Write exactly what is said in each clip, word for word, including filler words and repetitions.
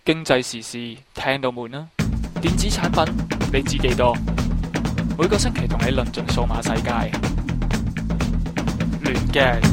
經濟時事聽到悶啦，電子產品你知幾多？每個星期同你論盡數碼世界，亂嘅。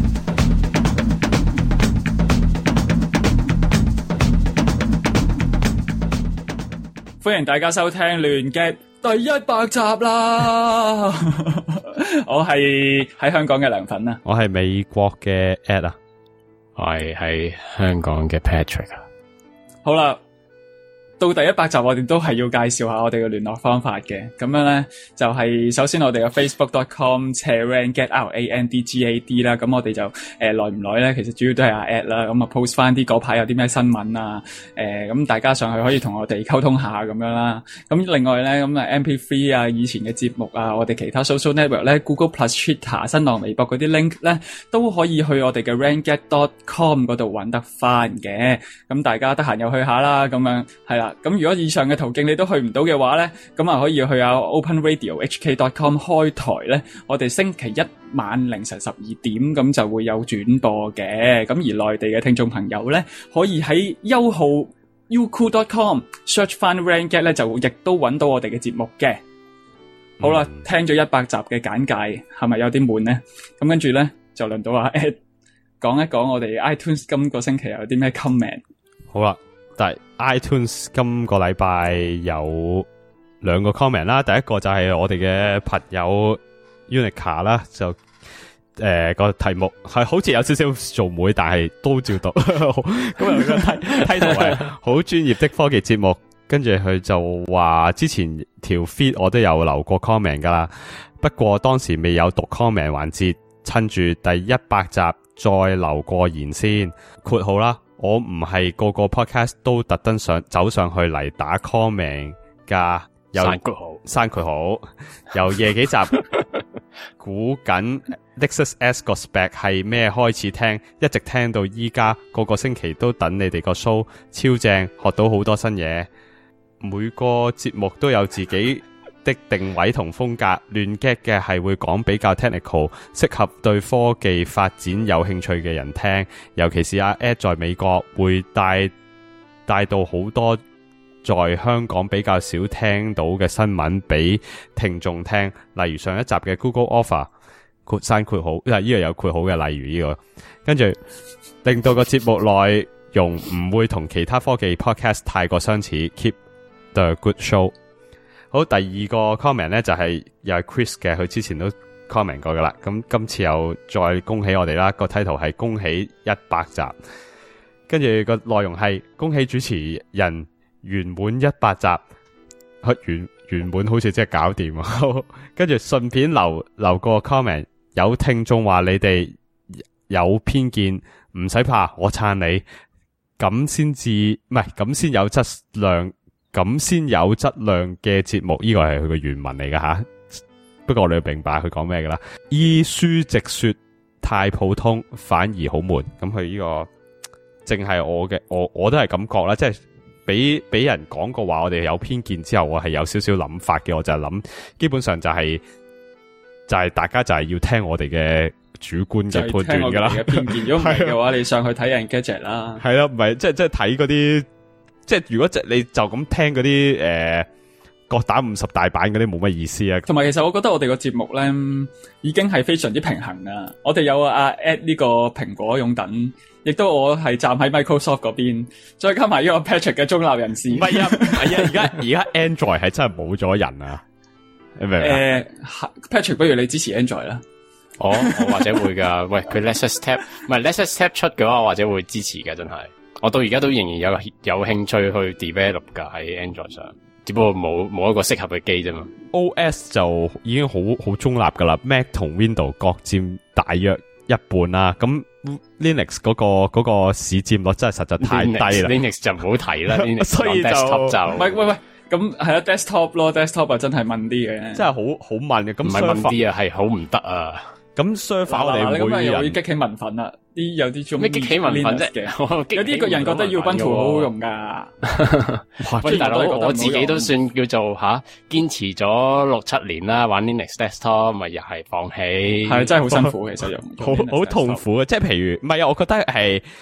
歡迎大家收聽亂嘅第一百集啦！我係喺香港嘅涼粉啊， 我係美國嘅 Ed 啊， 我係喺香港嘅 Patrick 啊。 好啦，到第一百集我哋都係要介紹下我哋嘅聯絡方法嘅。咁樣咧就係、是、首先我哋嘅 facebook dot com 斜 randgad r a n d g a d 啦。咁我哋就誒耐唔耐咧，其實主要都係阿 Ed 啦。咁啊 post 翻啲嗰排有啲咩新聞啊，誒、呃、咁大家上去可以同我哋溝通下咁樣啦。咁另外咧咁啊 M P three 啊，以前嘅節目啊，我哋其他 social network 咧 Google Plus Twitter 新浪微博嗰啲 link 咧都可以去我哋嘅 randgad dot com 嗰度揾得翻嘅。咁大家得閒又去下啦，咁樣係啦。咁如果以上嘅途徑你都去唔到嘅話咧，咁啊可以去下 Open Radio H K dot com 開台咧，我哋星期一晚凌晨十二點咁就會有轉播嘅。咁而內地嘅聽眾朋友咧，可以喺優號 youku dot com search 翻 randgad 咧，就亦都揾到我哋嘅節目嘅。好啦，嗯、聽咗一百集嘅簡介，係咪有啲悶咧？咁跟住咧就輪到阿 Ed 講一講我哋 iTunes 今個星期有啲咩 comment。 好啦，但係 iTunes 今個禮拜有兩個 comment 啦，第一個就係我哋嘅朋友 Unica 啦，就誒、呃、個題目係好似有少少做妹，但係都照讀。咁啊個 title 係好專業的科技節目，跟住佢就話之前條 feed 我都有留過 comment 噶啦，不過當時未有讀 comment 環節，趁住第一百集再留個言先，括號啦。我唔係個個 podcast 都特登上走上去嚟打 comment 噶，有刪括號， 刪括號，由夜幾集估緊 Nexus S 個 spec 係咩開始聽，一直聽到依家，個個星期都等你哋個 show， 超正，學到好多新嘢。每個節目都有自己的定位同風格，亂 get 嘅係會講比較 technical， 適合對科技發展有興趣嘅人聽，尤其是阿 Ed 在美國會帶帶到好多在香港比較少聽到嘅新聞俾聽眾聽，例如上一集嘅 Google Offer 括刪括號，因為呢個有括號嘅，例如呢個，跟住令到個節目內容唔會同其他科技 podcast 太過相似 ，keep the good show。好，第二個 comment 咧就係、是、又係 Chris 嘅，佢之前都 comment 過噶啦，咁今次又再恭喜我哋啦，個 title 係恭喜一百集，跟住個內容係恭喜主持人圓滿一百集，圓圓滿好似即係搞掂啊，跟住順便留留個 comment， 有聽眾話你哋有偏見，唔使怕，我撐你，咁先至唔係咁先有質量。咁先有質量嘅節目，呢個係佢個原文嚟噶吓。不過我哋要明白佢講咩噶啦。依書直說太普通，反而好悶。咁佢呢個淨係我嘅，我我都係感覺啦。即係俾俾人講過話，我哋有偏見之後，我係有少少諗法嘅。我就係諗，基本上就係、是、就係、是、大家就係要聽我哋嘅主觀嘅判斷噶啦。 嘅偏見，如果唔係嘅話，你上去睇 Engadget 啦。係啦，唔係即係即係睇嗰啲。即係如果即你就咁聽嗰啲誒各打五十大板嗰啲冇乜意思啊。 同埋其實我覺得我哋個節目咧已經係非常之平衡噶。我哋有阿 Ed 呢個蘋果擁躉，亦都我係站喺 Microsoft 嗰邊，再加埋呢個 Patrick 嘅中立人士。 唔係啊，唔係啊，而家而家 Android 係真係冇咗人啊。你明唔明啊？ 誒 Patrick 不如你支持 Android 啦。 哦，我或者會噶。喂，佢 Nexus Tab 唔係 Nexus Tab 出嘅話，我或者會支持嘅，真係。我到而家都仍然有有興趣去 develop 噶喺 Android 上，只不過冇冇一個適合嘅機啫嘛。 O S 就已經好好中立噶啦 ，Mac 同 Windows 各佔大約一半啦。咁 Linux 嗰、嗰個、嗰個市佔率真係實在太低啦。 Linux 就唔好提啦，Linux 所以就唔係喂喂，咁係啦 desktop 咯 ，desktop 啊真係問啲嘅， 真係好好問嘅。咁唔係問啲啊，係好唔得啊。 咁 server 我哋每人會激起民憤啦，啲有啲中咩激起民憤啫？ 有啲個人覺得要奔圖好好用噶。 喂，大佬，我自己都算叫做吓堅持咗六七年啦，玩 Linux desktop 咪又係放棄， 係真係好辛苦，其實用好好痛苦嘅。即係譬如唔係啊，我覺得係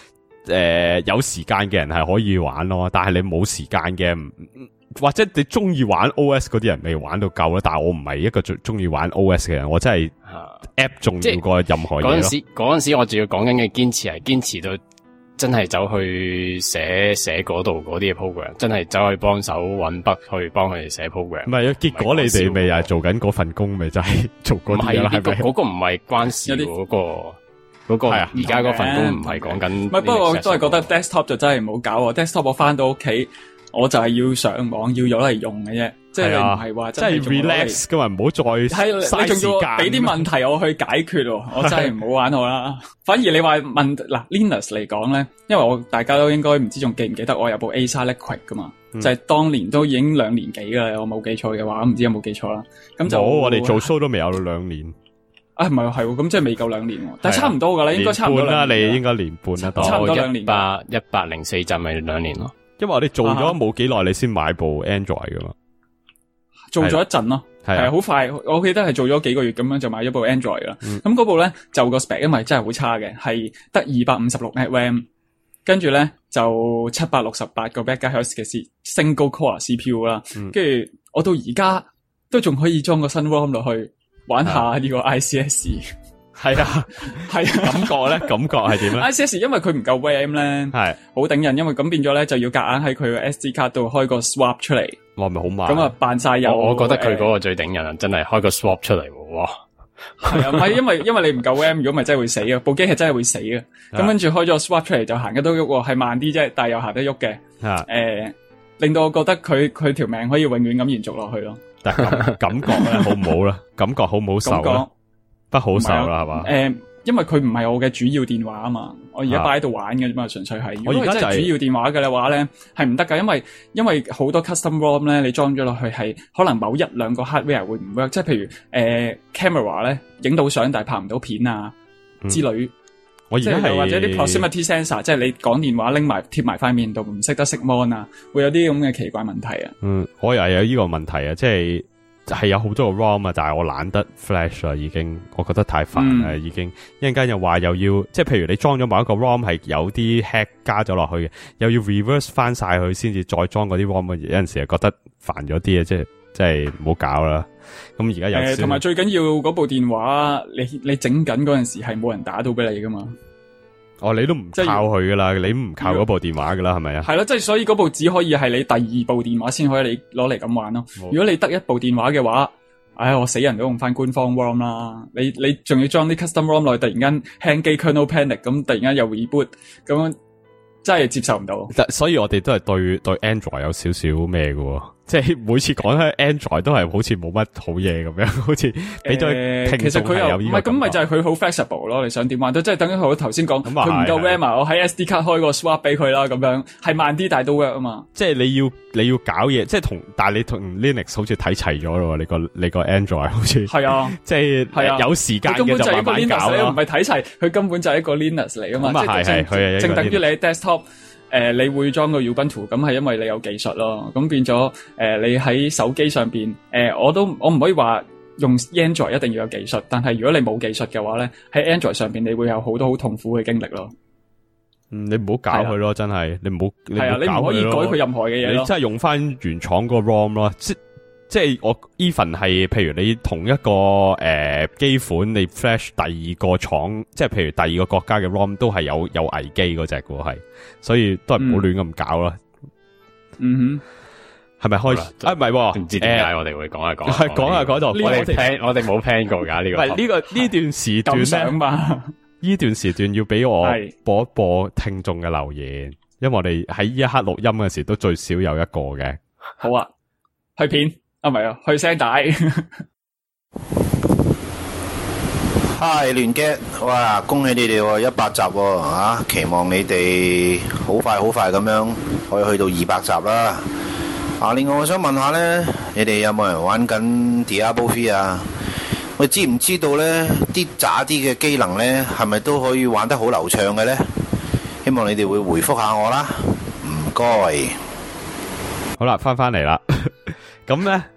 誒、呃、有時間嘅人係可以玩咯，但係你冇時間嘅，或者你中意玩 O S 嗰啲人未玩到夠啦。但係我唔係一個最中意玩 O S 嘅人，我真係 App 重要過任何嘢咯。 嗰陣時嗰陣時我仲要講緊嘅堅持係堅持到真係走去寫寫嗰度嗰啲嘅 program， 真係走去幫手揾筆去幫佢哋寫 program。 唔係啊，結果你哋咪又係做緊嗰份工，咪就係做嗰啲啦，係咪？ 嗰個唔係關事嗰個，嗰個而家嗰份工唔係講緊。 唔係，不過我都係覺得 desktop 就真係唔好搞喎。desktop 我翻到屋企，我就係要上網，要有嚟用嘅啫。即係你唔係話真係 relax 噶嘛，唔好再嘥時間。你仲要俾啲問題我去解決喎，我真係唔好玩我啦。反而你話問嗱 Linux 嚟講咧，因為我大家都應該唔知仲記唔記得我有部 Acer Liquid 噶嘛，嗯、就係當年都已經兩年幾噶啦，我冇記錯嘅話，唔知有冇記錯啦。咁就我哋做 show 都未有到兩年。 啊，唔係係喎，咁即係未夠兩年喎，但係差唔多噶啦，應該差唔多兩年。 年半啦，你應該年半啦， 差唔多兩年。 一百一百零四集咪兩年咯， 因為我哋做咗冇幾耐，你先買部 Android 噶嘛。 做咗一陣咯，係好快，我記得係做咗幾個月咁樣就買咗部 Android 啦。咁嗰、嗯、部咧就個 spec 因為真係好差嘅，係得二百五十六 M B RAM， 跟住咧就七百六十八個 megahertz 嘅 single core C P U 啦。跟住、嗯、我到而家都仲可以裝個新 ROM 落去玩下呢個 I C S。 係啊，係啊，感覺咧，感覺係點咧 ？I C S 因為佢唔夠 RAM 咧，係好頂人，因為咁變咗咧就要夾硬喺佢個 S D 卡度開個 swap 出嚟。 哇，咪好慢。 咁啊，扮晒有。 我覺得佢嗰個最頂人啊，真係開個 swap 出嚟，哇！ 係啊，唔係因為因為你唔夠 RAM，如果咪真係會死嘅，部機係真係會死嘅。咁跟住開咗 swap 出嚟就行得都喐，係慢啲啫，但係又行得喐嘅。誒、呃，令到我覺得佢佢條命可以永遠咁延續落去咯。 但係感覺咧好唔好啦？感覺好唔好受咧？不好受啦，係嘛？誒， 因為佢唔係我嘅主要電話啊嘛，我而家擺喺度玩嘅啫嘛，純粹係。如果佢真係主要電話嘅話咧，係唔得噶，因為因為好多 custom ROM 咧，你裝咗落去係可能某一兩個 hardware 會唔 work，即係譬如誒、呃、camera 咧影到相但係拍唔到片啊、嗯、之類。我而家係或者啲 proximity sensor， 即係你講電話拎埋貼埋塊面度唔識得熄 mon 啊，會有啲咁嘅奇怪問題啊。嗯， 我又有呢個問題啊，即係。係有好多個 ROM 啊，但係我懶得 flash 啊，已經我覺得太煩啦，嗯、已經一陣間又話又要，即係譬如你裝咗某一個 ROM 係有啲 hack 加咗落去嘅，又要 reverse 翻晒佢先至再裝嗰啲 ROM， 有陣時又覺得煩咗啲啊，即係即係唔好搞啦。咁而家有誒，同埋最緊要嗰部電話，你你整緊嗰陣時係冇人打到俾你噶嘛。哦，你都唔靠佢噶啦，你唔靠嗰部電話噶啦，係咪啊？係咯，即係所以嗰部只可以係你第二部電話先可以你攞嚟咁玩咯。如果你得一部電話嘅話，唉，我死人都用翻官方 ROM 啦。你你仲要裝啲 custom ROM 落去，突然間輕機 kernel panic，咁突然間又 reboot，咁真係接受唔到。所以我哋都係對對 Android 有少少咩嘅，即係每次講起 Android 都係好似冇乜好嘢咁樣，好似俾咗聽眾係有呢個感覺。唔係咁，咪就係佢好 flexible 咯。你想點玩都即係等於我頭先講，佢唔夠 RAM 啊，我喺 S D 卡開個 swap 俾佢啦，咁樣係慢啲，但係都 work 啊嘛。即係你要你要搞嘢，即係同，但係你同 Linux 好似睇齊咗咯。你個你個 Android 好似係啊，即係係啊，有時間嘅就慢慢搞咯。唔係睇齊，佢根本就係一個 Linux 嚟啊嘛。咁啊係係，佢係正等於你喺 desktop。誒、呃，你會裝個 Ubuntu，咁係因為你有技術咯，咁變咗誒、呃，你喺手機上邊，誒、呃，我都我唔可以話用 Android 一定要有技術，但係如果你冇技術嘅話咧，喺 Android 上邊你會有好多好痛苦嘅經歷咯。嗯，你唔好搞佢咯，真係，你唔好，係啊，你唔可以改佢任何嘅嘢咯，你真係用翻原廠個 ROM 咯，即即係我 even 係，譬如你同一個誒機、呃、款，你 flash 第二個廠，即係譬如第二個國家嘅 ROM 都係有有危機嗰隻嘅係，所以都係唔好亂咁搞啦。嗯哼，係咪開始？啊唔係，唔知點解我哋會講下講，係講下嗰度。我哋 plan 我哋冇 plan 過噶呢個。唔係呢個呢段時段咧，呢段時段要俾我播一播聽眾嘅留言，因為我哋喺呢一刻錄音嘅時都最少有一個嘅。好啊，去片。啊，唔係啊，去聲帶。Hi 聯擊，哇！恭喜你哋喎，一百集喎，啊！期望你哋好快好快咁樣可以去到二百集啦。啊，另外我想問下咧，你哋有冇人玩緊 Diablo 三啊？我知唔知道咧啲渣啲嘅機能咧，係咪都可以玩得好流暢嘅咧？希望你哋會回覆下我啦，唔該。好啦，翻翻嚟啦。咁咧，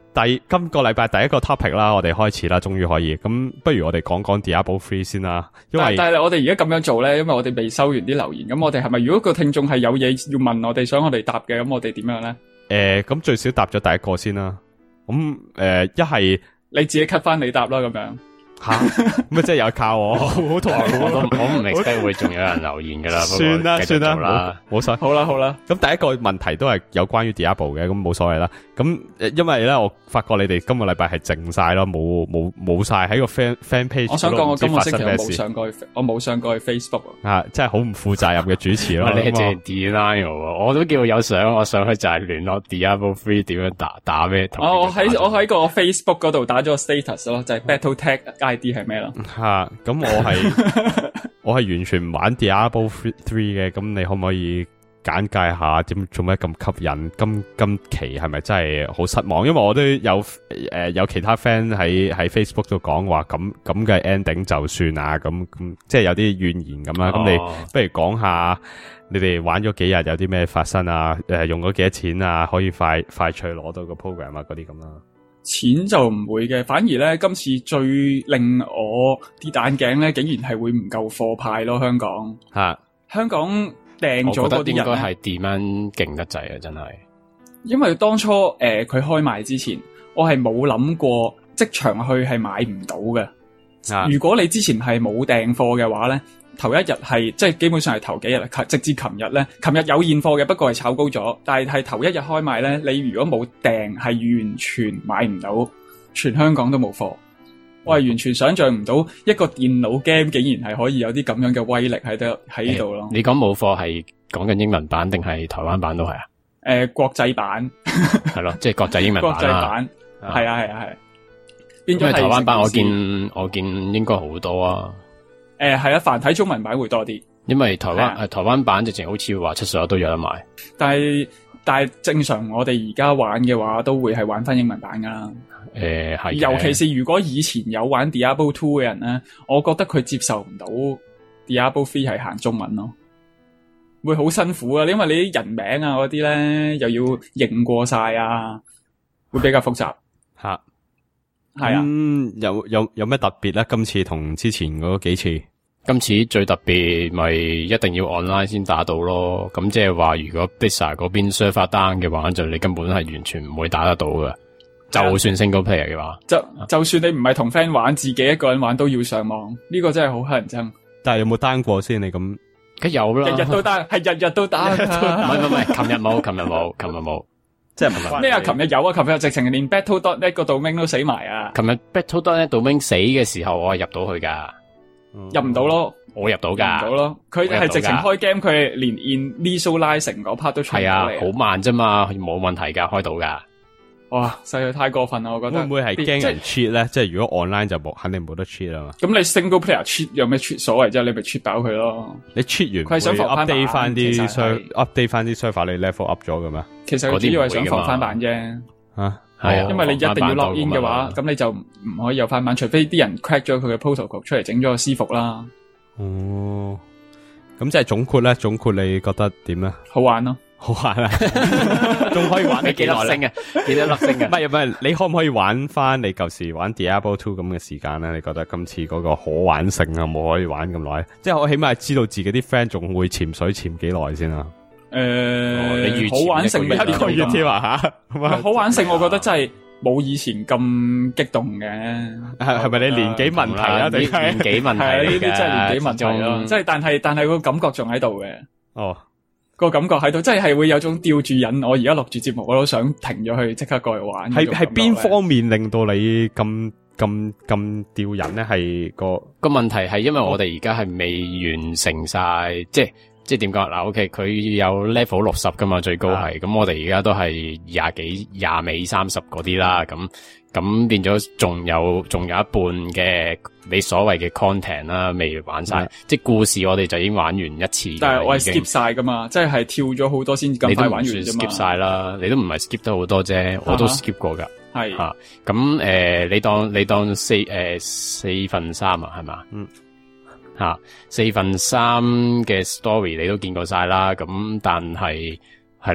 第今個禮拜第一個 topic 啦，我哋開始啦，終於可以。咁不如我哋講講 Diablo three 先啦，因為但係我哋而家咁樣做咧，因為我哋未收完啲留言，咁我哋係咪如果個聽眾係有嘢要問我哋，想我哋答嘅，咁我哋點樣咧？ 誒，咁最少答咗第一個先啦。咁誒，一係你自己 cut 翻你答啦，咁樣。 吓，咁即係有靠我，好同我都我唔 expect 會仲有人留言噶啦。 算啦算啦，冇錯。 好啦好啦， 咁第一個問題都係有關於 Diablo 嘅，咁冇所謂啦。咁因為咧，我發覺你哋今個禮拜係靜晒咯，冇冇冇晒喺個 fan fan page。 我想講我今個星期冇事上過去，我冇上過去 Facebook 啊，真係好唔負責任嘅主持咯。 你係淨係 denial，我都叫有相，我上去就係聯絡 Diablo three 點樣打打咩？ 哦，我喺我喺個 Facebook 嗰度打咗個 status 咯，就係 BattleTech I D 係咩咯？ 吓，咁我係我係完全唔玩 Diablo three 嘅，咁你可唔可以簡介下點做咩咁吸引？今今期係咪真係好失望？因為我都有誒、呃、有其他 friend 喺喺 Facebook 度講話咁咁嘅 ending 就算啊，咁咁即係有啲怨言咁啦。咁、哦、你不如講下你哋玩咗幾日有啲咩發生啊？誒、呃，用咗幾多錢啊？可以快快脆攞到個 program 啊？嗰啲咁啦。 錢就唔會嘅，反而咧今次最令我跌眼鏡咧，竟然係會唔夠貨派咯。香港吓、啊，香港訂咗嗰啲人咧，應該係 demand 勁得滯啊！真係， 因為當初誒佢、呃、開賣之前，我係冇諗過即場去係買唔到嘅。啊、如果你之前係冇訂貨嘅話咧。頭一日係即係基本上係頭幾日，直至琴日咧，琴日有現貨嘅，不過係炒高咗。但係係頭一日開賣咧，你如果冇訂，係完全買唔到，全香港都冇貨。我係完全想象唔到一個電腦 game 竟然係可以有啲咁樣嘅威力喺度喺呢度咯。 你講冇貨係講緊英文版定係台灣版都係啊？誒、 呃，國際版係咯，即係國際英文版啦。國際版係啊係啊係。變咗係台灣版，我見我見應該好多啊。 誒，係啊，繁體中文版會多啲， 因為台灣誒台灣版直情好似話七十一都有得買， 但係但係正常我哋而家玩嘅話，都會係玩翻英文版噶啦。誒、呃，係，尤其是如果以前有玩 Diablo two 嘅人咧，我覺得佢接受唔到 Diablo three 係行中文咯，會好辛苦啊，因為你啲人名啊嗰啲咧又要認過晒啊，會比較複雜吓。係啊，嗯、 有有有咩特別咧？今次同之前嗰幾次， 今次最特別咪一定要 online 先打到咯。咁即係話，如果 Blizzard 嗰邊 server down 嘅話，就你根本係完全唔會打得到嘅。就算 single player 嘅話，就就算你唔係同 friend 玩，自己一個人玩都要上網。呢、這個真係好乞人憎。 但係有冇 down 過先？你咁， 梗有啦，日日都 down，係日日都 down。唔係唔係，琴日冇，琴日冇，琴日冇。即係咩啊？琴日有啊！琴日直情連 Battle dot net 個 domain 都死埋啊！ 琴日 Battle dot net domain 死嘅時候，我係入到去噶， 入唔到咯， 我入到噶， 入唔到咯。佢係直情開 game，佢係連 initializing 嗰 part 都出唔到嚟。係啊， 好慢啫嘛，冇問題噶，開到噶。 哇，實在太過分啦！我覺得會唔會係驚人 cheat 咧？即係如果 online 就冇，肯定冇得 cheat 啊嘛。 咁你 single player cheat 有咩 cheat 所謂啫？你咪 cheat 爆佢咯。 你 cheat 完， 佢係想防翻版 update 翻啲 server，update 翻啲 server，你 level up 咗噶咩？ 其實佢主要係想防翻版啫。 啊， 係啊，因為你一定要 log in 嘅話，咁你就唔可以有翻版，除非啲人 crack 咗佢嘅 protocol 出嚟，整咗個私服啦。 哦，咁即係總括咧，總括你覺得點咧？ 好玩咯。 好玩啊！仲可以玩你幾粒星啊？幾多粒星啊？唔係唔係，你可唔可以玩翻你舊時玩 Diablo two 咁嘅時間咧？你覺得今次嗰個可玩性啊，冇可以玩咁耐？即係我起碼知道自己啲 friend 仲會潛水潛幾耐先啊？誒、呃哦，你好玩性一個月添啊吓？ 好玩性，我覺得真係冇以前咁激動嘅。係係咪你年紀問題啊？定係年紀問題？ 係呢啲真係年紀問題咯。即係但係但係個感覺仲喺度嘅。哦。個感覺喺度，即係會有種吊住癮。我而家錄住節目，我都想停咗去，即刻過嚟玩。係係邊方面令到你咁咁咁吊癮咧？係個個問題係因為我哋而家係未完成晒，即係即係點講嗱 ？OK，佢有 level 六十噶嘛，最高係。咁、啊、我哋而家都係廿幾、廿尾、三十嗰啲啦。咁咁變咗，仲有仲有一半嘅你所謂嘅 content 啦，未玩晒、嗯。即係故事，我哋就已經玩完一次。 但係我係 skip 晒噶嘛，即係跳咗好多先咁快玩完啫嘛。 skip 晒啦，你都唔係 skip 得好多啫，我都 skip 過噶。 係吓咁誒，你當你當四誒、呃、四分三啊，係嘛？嗯。吓、啊、四分三嘅 story 你都見過晒啦，咁但係係咯。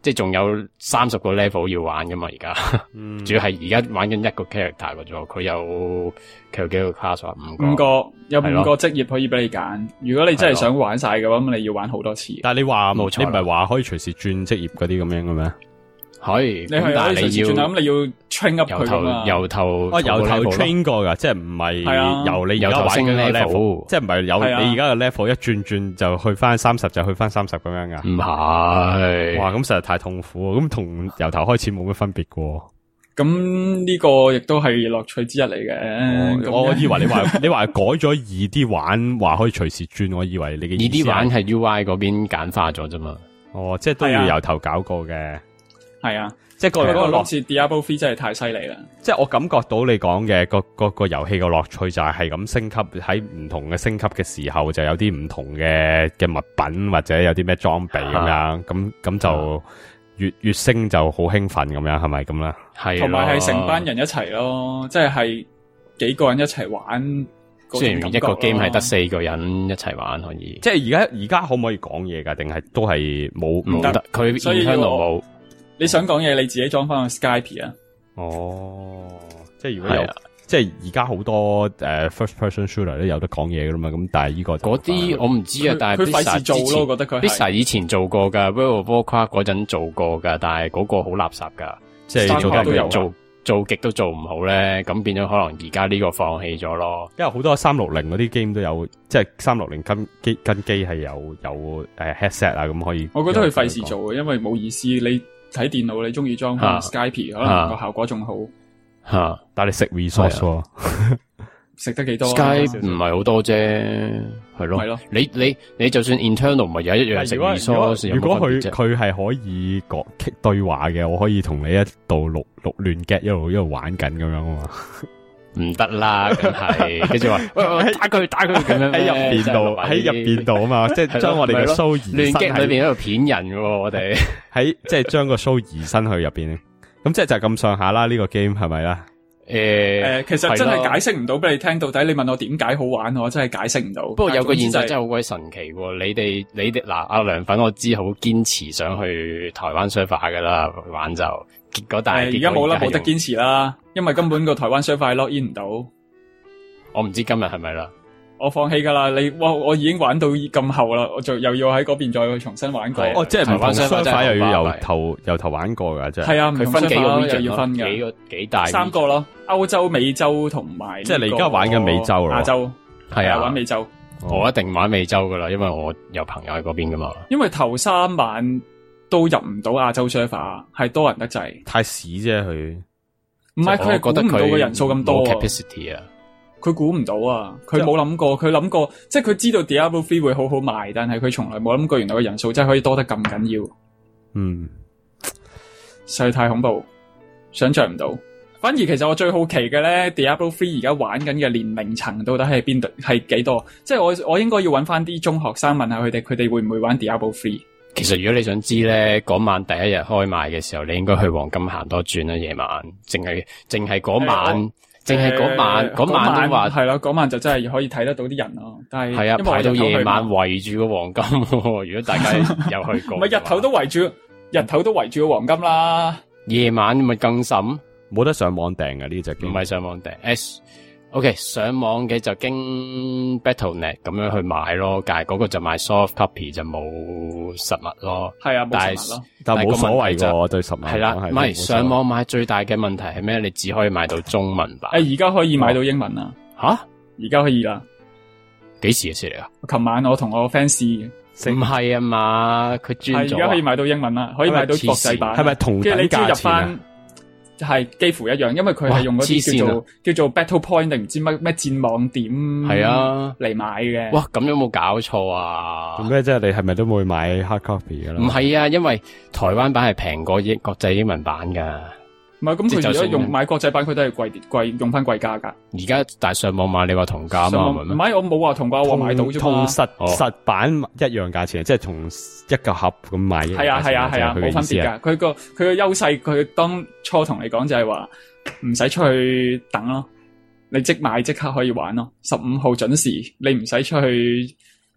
即係仲有三十個 level 要玩噶嘛，而家， 嗯、 主要係而家玩緊一個 character 嘅啫，佢有佢有幾個 class 啊？五個， 五個有五個職業可以俾你揀。如果你真係想玩晒嘅話，咁你要玩好多次。 但係你話冇錯， 你唔係話可以隨時轉職業嗰啲咁樣嘅咩？ 可以， 你係可以隨時轉啊，咁你要 train up 佢噶嘛？ 由頭哦，由頭 train 過噶，即係唔係由你而家玩緊嘅 level，即係唔係有你而家嘅 level 一轉轉就去翻三十就去翻三十咁樣噶？ 唔係， 哇，咁實在太痛苦，咁同由頭開始冇乜分別噶。 咁呢個亦都係樂趣之一嚟嘅。 我以為你話你話改咗易啲玩，話可以隨時轉，我以為你嘅易啲玩係 U I 嗰邊簡化咗啫嘛。 哦，即係都要由頭搞過嘅。 係啊， 即係個嗰個樂似 Diablo three 真係太犀利啦！ 即係我感覺到你講嘅個個個遊戲嘅樂趣就係係咁升級，喺唔同嘅升級嘅時候就有啲唔同嘅嘅物品或者有啲咩裝備咁樣，咁咁就越越升就好興奮咁樣，係咪咁啦？ 係， 同埋係成班人一齊咯，即係係幾個人一齊玩。 雖然一個 game 係得四個人一齊玩可以， 即係而家而家可唔可以講嘢噶？定係都係冇唔得？ 佢 internal 冇。 你想講嘢，你自己裝翻個 Skype 啊！ 哦，即係如果有，即係而家好多誒、uh, first person shooter 都有得講嘢噶啦嘛，咁但係呢個嗰啲我唔知啊，但係佢費事做咯，我覺得佢 Blizzard 以前做過噶 ，World of Warcraft 嗰陣做過噶，但係嗰個好垃圾噶， 即係做得都有做做極都做唔好咧，咁變咗可能而家呢個放棄咗咯。 因為好多三六零嗰啲 game 都有，即係三六零跟機跟機係有有誒、uh, headset 啊，咁可以。 我覺得佢費事做嘅，因為冇意思你。睇電腦你中意裝翻 Skype，、啊、可能個效果仲好。吓、啊， 但係你食 resource， 食得幾多 ？Skype 唔係好多啫，係咯。係咯。你你你就算 internal 咪有一樣食 resource。 如果佢佢係可以講對話嘅，我可以同你一度錄錄亂 get 一路一路玩緊咁樣啊嘛。 唔得啦，梗係跟住話，喂喂，打佢打佢咁樣喺入邊度，喺入邊度啊嘛，即係將我哋嘅 show 移身喺裏邊喺度騙人嘅，我哋喺即係將個 show 移身去入邊，咁即係就係咁上下啦。呢、這個 game 係咪啦？ 誒、欸、誒，其實真係解釋唔到俾你聽，到底你問我點解好玩，我真係解釋唔到。 不過有個現實真係好鬼神奇喎，你哋你哋嗱阿涼粉，我知好堅持想去台灣 server 噶啦玩就。結果但係而家冇啦，冇得堅持啦，因為根本個台灣 server log in 唔到。 我唔知今日係咪啦， 我放棄噶啦。你我我已經玩到咁後啦，我就又要喺嗰邊再去重新玩過。 哦，即係台灣 server 又要由頭由頭玩過噶，即係。 係啊， 佢分幾個 region 要分嘅， 幾個幾大三個咯，歐洲、美洲同埋。 即係你而家玩緊美洲咯， 亞洲係啊， 玩美洲。 我一定玩美洲噶啦，因為我有朋友喺嗰邊噶嘛。 因為頭三晚都入唔到亞洲 server， 係多人得滯， 太屎啫佢。 唔係佢係估唔到個人數咁多 capacity 啊， 佢估唔到啊，佢冇諗過，佢諗過，即係佢知道 Diablo three 會好好賣，但係佢從來冇諗過原來個人數真係可以多得咁緊要。 嗯， 實在太恐怖，想象唔到。反而其實我最好奇嘅咧 ，Diablo three 而家玩緊嘅年齡層到底係邊度，係幾多？即係我我應該要揾翻啲中學生問下佢哋，佢哋會唔會玩 Diablo three？ 其實如果你想知咧，嗰晚第一日開賣嘅時候，你應該去黃金行多轉啦。夜晚，淨係淨係嗰晚，淨係嗰晚，嗰、呃、晚都話係啦。嗰晚就真係可以睇得到啲人咯。但係係啊，排到夜晚圍住個黃金。如果大家有去過， 唔係日頭都圍住，日頭都圍住個黃金啦。 夜晚咪更甚， 冇得上網訂嘅呢隻， 唔係上網訂。S OK， 上網嘅就經 Battle net 咁樣去買咯，但係嗰個就買 soft copy 就冇實物咯。 係啊，冇實物咯。 但係冇所謂㗎，對實物係啦，唔係上網買最大嘅問題係咩？你只可以買到中文版。 誒，而家可以買到英文啊？ 吓？ 而家可以啦。 幾時嘅事嚟啊？ 琴晚我同我 fans 嘅。 唔係啊嘛，佢轉咗。係而家可以買到英文啦，可以買到國際版。 係咪同等價錢啊？ 係幾乎一樣，因為佢係用嗰啲叫做、啊、叫做 Battle Point 定唔知乜咩戰網點係啊嚟買嘅。 哇，咁有冇搞錯啊？ 做咩啫？你係咪都會買 hard copy 噶啦？ 唔係啊，因為台灣版係平過英國際英文版噶。 唔係，咁佢如果用買國際版，佢都係貴貴用翻貴價噶。 而家但係上網買，你話同價嘛？ 唔係，我冇話同價，我買到啫嘛。 同實、哦、實版一樣價錢，即係同一個盒咁買。 係啊係啊係啊，冇分別噶。佢個佢個優勢，佢當初同你講就係話唔使出去等咯，你即買即刻可以玩咯。十五號準時，你唔使出去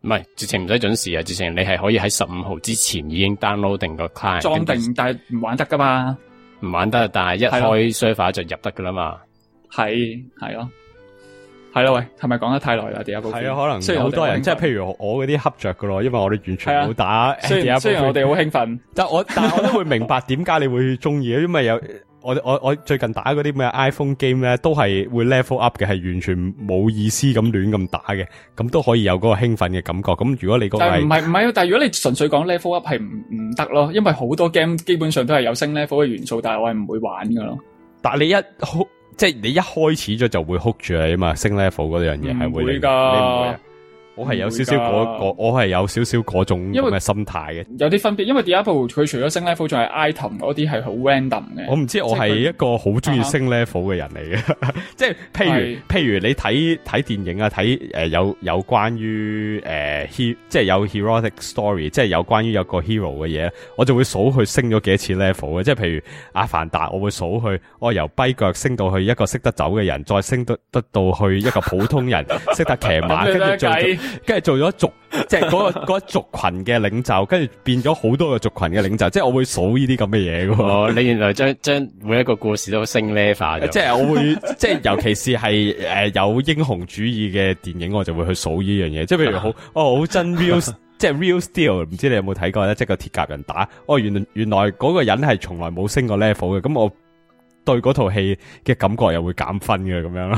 唔係，直情唔使準時啊！直情你係可以喺十五號之前已經 download 定個 client 裝定，但係唔玩得噶嘛？ 唔玩得，但係一開 server 就入得噶啦嘛。 係係咯，係咯，喂，係咪講得太耐啦？第一部係啊，可能好多人即係譬如我嗰啲恰着噶咯，因為我哋完全冇打。 雖然雖然我哋好興奮， 但我但係我都會明白點解你會中意，因為有。我我我最近打嗰啲咩 iPhone game 咧，都係會 level up 嘅，係完全冇意思咁亂咁打嘅，咁都可以有嗰個興奮嘅感覺。咁如果你嗰個但係唔係唔係，但係如果你純粹講 level up 係唔唔得咯，因為好多 game 基本上都係有升 level 嘅元素，但係我係唔會玩噶咯。 但係你一 hook 即係你一開始咗就會 hook 住你啊嘛，升 level 嗰樣嘢係會會噶。 你唔會啊？我係有少少嗰個，我係有少少嗰種咁嘅心態嘅。 有啲分別，因為 Diablo 佢除咗升 level，仲係 item 嗰啲係好 random 嘅。 我唔知，我係一個好中意升 level 嘅人嚟嘅。即係譬如譬如你睇睇電影啊，睇誒、呃、有有關於誒、呃、he 即係有 heroic story， 即係有關於有個 hero 嘅嘢，我就會數佢升咗幾多次 level 嘅。即係譬如阿凡達，我會數佢，我由跛腳升到去一個識得走嘅人，再升得得到去一個普通人，識得騎馬，跟住做。跟住做咗族，即係嗰個嗰族群嘅領袖，跟住變咗好多個族群嘅領袖，即係我會數呢啲咁嘅嘢噶。 哦，你原來將將每一個故事都升 level 咗。 即係我會，即係尤其是係誒、呃、有英雄主義嘅電影，我就會去數呢樣嘢。即係譬如好，哦好真 real， 即係 real steel， 唔知你有冇睇過咧？即係個鐵甲人打，哦原來原來嗰個人係從來冇升過 level 嘅，咁我對嗰套戲嘅感覺又會減分嘅咁樣咯。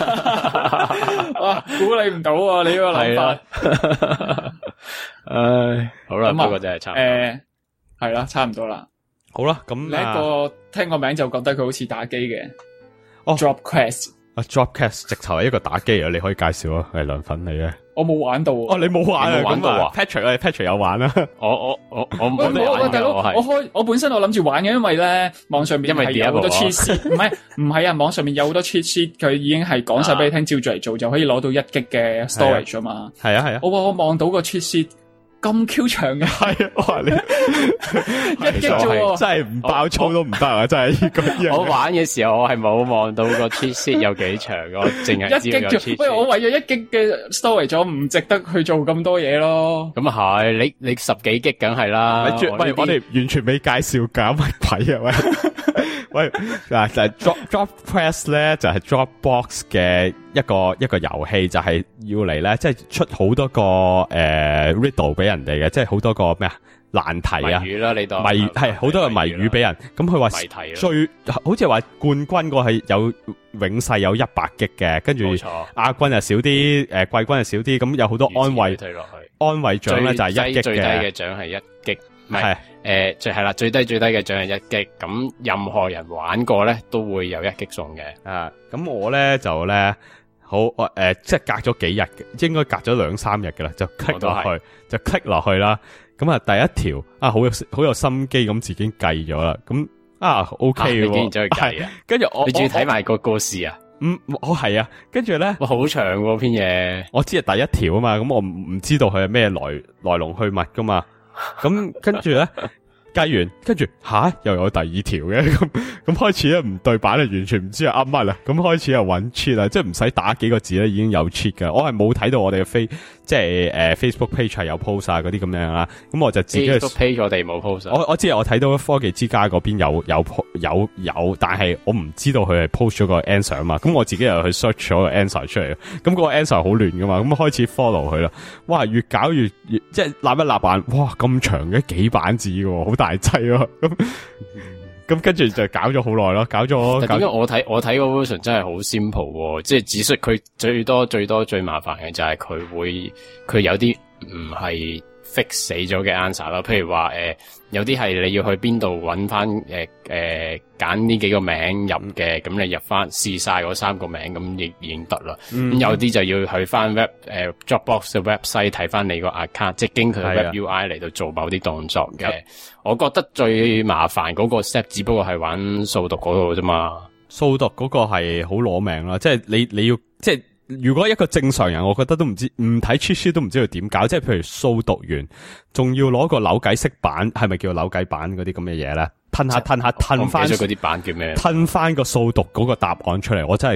哇，估你唔到啊！你呢個諗法， 唉，好啦，不過真係差唔多。 誒，係啦，差唔多啦。 好啦，咁你一個聽個名就覺得佢好似打機嘅。 哦 ，Drop Quest。 啊 ，Drop Quest 直頭係一個打機啊！你可以介紹啊，係涼粉嚟嘅。 我冇玩到。 哦，你冇玩啊？ 玩到啊 ？Patrick 啊 ，Patrick 有玩啊？ 我我我我我我我大佬，我開我本身我諗住玩嘅，因為咧網上面係有好多 cheat sheet，唔係唔係啊，網上面有好多 cheat sheet，佢已經係講晒俾你聽，照住嚟做就可以攞到一 G 嘅 storage 啊嘛。 係啊係啊。 我話我望到個 cheat sheet 咁 Q 長嘅，係啊，我話你一 G 啫， 真係唔爆粗都唔得啊！真係呢個嘢。 我玩嘅時候我係冇望到個 cheat sheet 有幾長，我淨係知道有 cheat sheet。 喂，我為咗一 G 嘅 storage 咗，唔值得去做咁多嘢咯。 咁啊係，你你十幾 G 梗係啦。 喂，我哋完全未介紹搞乜鬼啊！喂。喂，嗱就係 Drop Drop Quest 咧，就係 Dropbox 嘅一個一個遊戲，就係要嚟咧，即係出好多個誒 riddle 俾人哋嘅，即係好多個咩啊難題啊， 謎語啦，你當謎係好多個謎語俾人。咁佢話最好似係話冠軍個係有永世有一百 G 嘅，跟住亞軍又少啲，誒季軍又少啲，咁有好多安慰安慰獎咧就係一 G 嘅， 最低嘅獎係一 G。係誒，最係啦，最低最低嘅獎係一 G， 咁任何人玩過咧都會有一 G 送嘅。 啊，咁我咧就咧好誒、呃，即係隔咗幾日嘅，應該隔咗兩三日嘅啦，就 click 落去，就 click 落去啦。咁啊，第一條啊，好有好有心機咁，自己計咗啦。咁啊 ，OK 嘅， 你竟然走去計啊？ 跟住我， 你仲要睇埋個故事啊？ 嗯，我係啊，跟住咧， 哇，好長喎篇嘢。 我知係第一條啊嘛，咁我唔唔知道佢係咩來來龍去脈噶嘛。咁跟住咧計完，跟住吓又有第二條嘅，咁咁開始咧唔對版，完全唔知係啱乜啦。咁開始又揾 cheat 啦，即係唔使打幾個字咧已經有 cheat 噶。我係冇睇到我哋嘅 face，即係誒、呃、Facebook page 係有 post 啊嗰啲咁樣啦。咁我就自己 Facebook page 我哋冇 post。我我知我睇到科技之家嗰邊有有有有，但係我唔知道佢係 post 咗個 answer 啊嘛。咁我自己又去 search 咗個 answer 出嚟，咁個 answer 好亂噶嘛。咁開始 follow 佢啦。哇，越搞越越即係立一立版，哇咁長嘅幾版字嘅，好大劑咯。咁咁跟住就搞咗好耐咯，搞咗。 點解我睇我睇個 version 真係好 simple，即係只需佢最多最多最麻煩嘅就係佢會佢有啲唔係 fix 死咗嘅 answer 啦。譬如話誒、呃，有啲係你要去邊度揾翻誒誒揀呢幾個名入嘅，咁你入翻試晒嗰三個名，咁亦已經得啦。咁、嗯、有啲就要去翻 web 誒、呃、Dropbox 嘅 website 睇翻你個 account，即係經佢嘅 web U I 嚟到做某啲動作嘅。我覺得最麻煩嗰個 step 只不過係玩掃毒嗰度啫嘛。 掃毒嗰個係好攞命啦，即係你你要即係如果一個正常人，我覺得都唔知唔睇 cheat sheet 都唔知佢點搞。即係譬如掃毒完，仲要攞個扭計骰板，係咪叫扭計板嗰啲咁嘅嘢咧？吞下吞下吞翻嗰啲板叫咩？ 吞翻個掃毒嗰個答案出嚟，我真係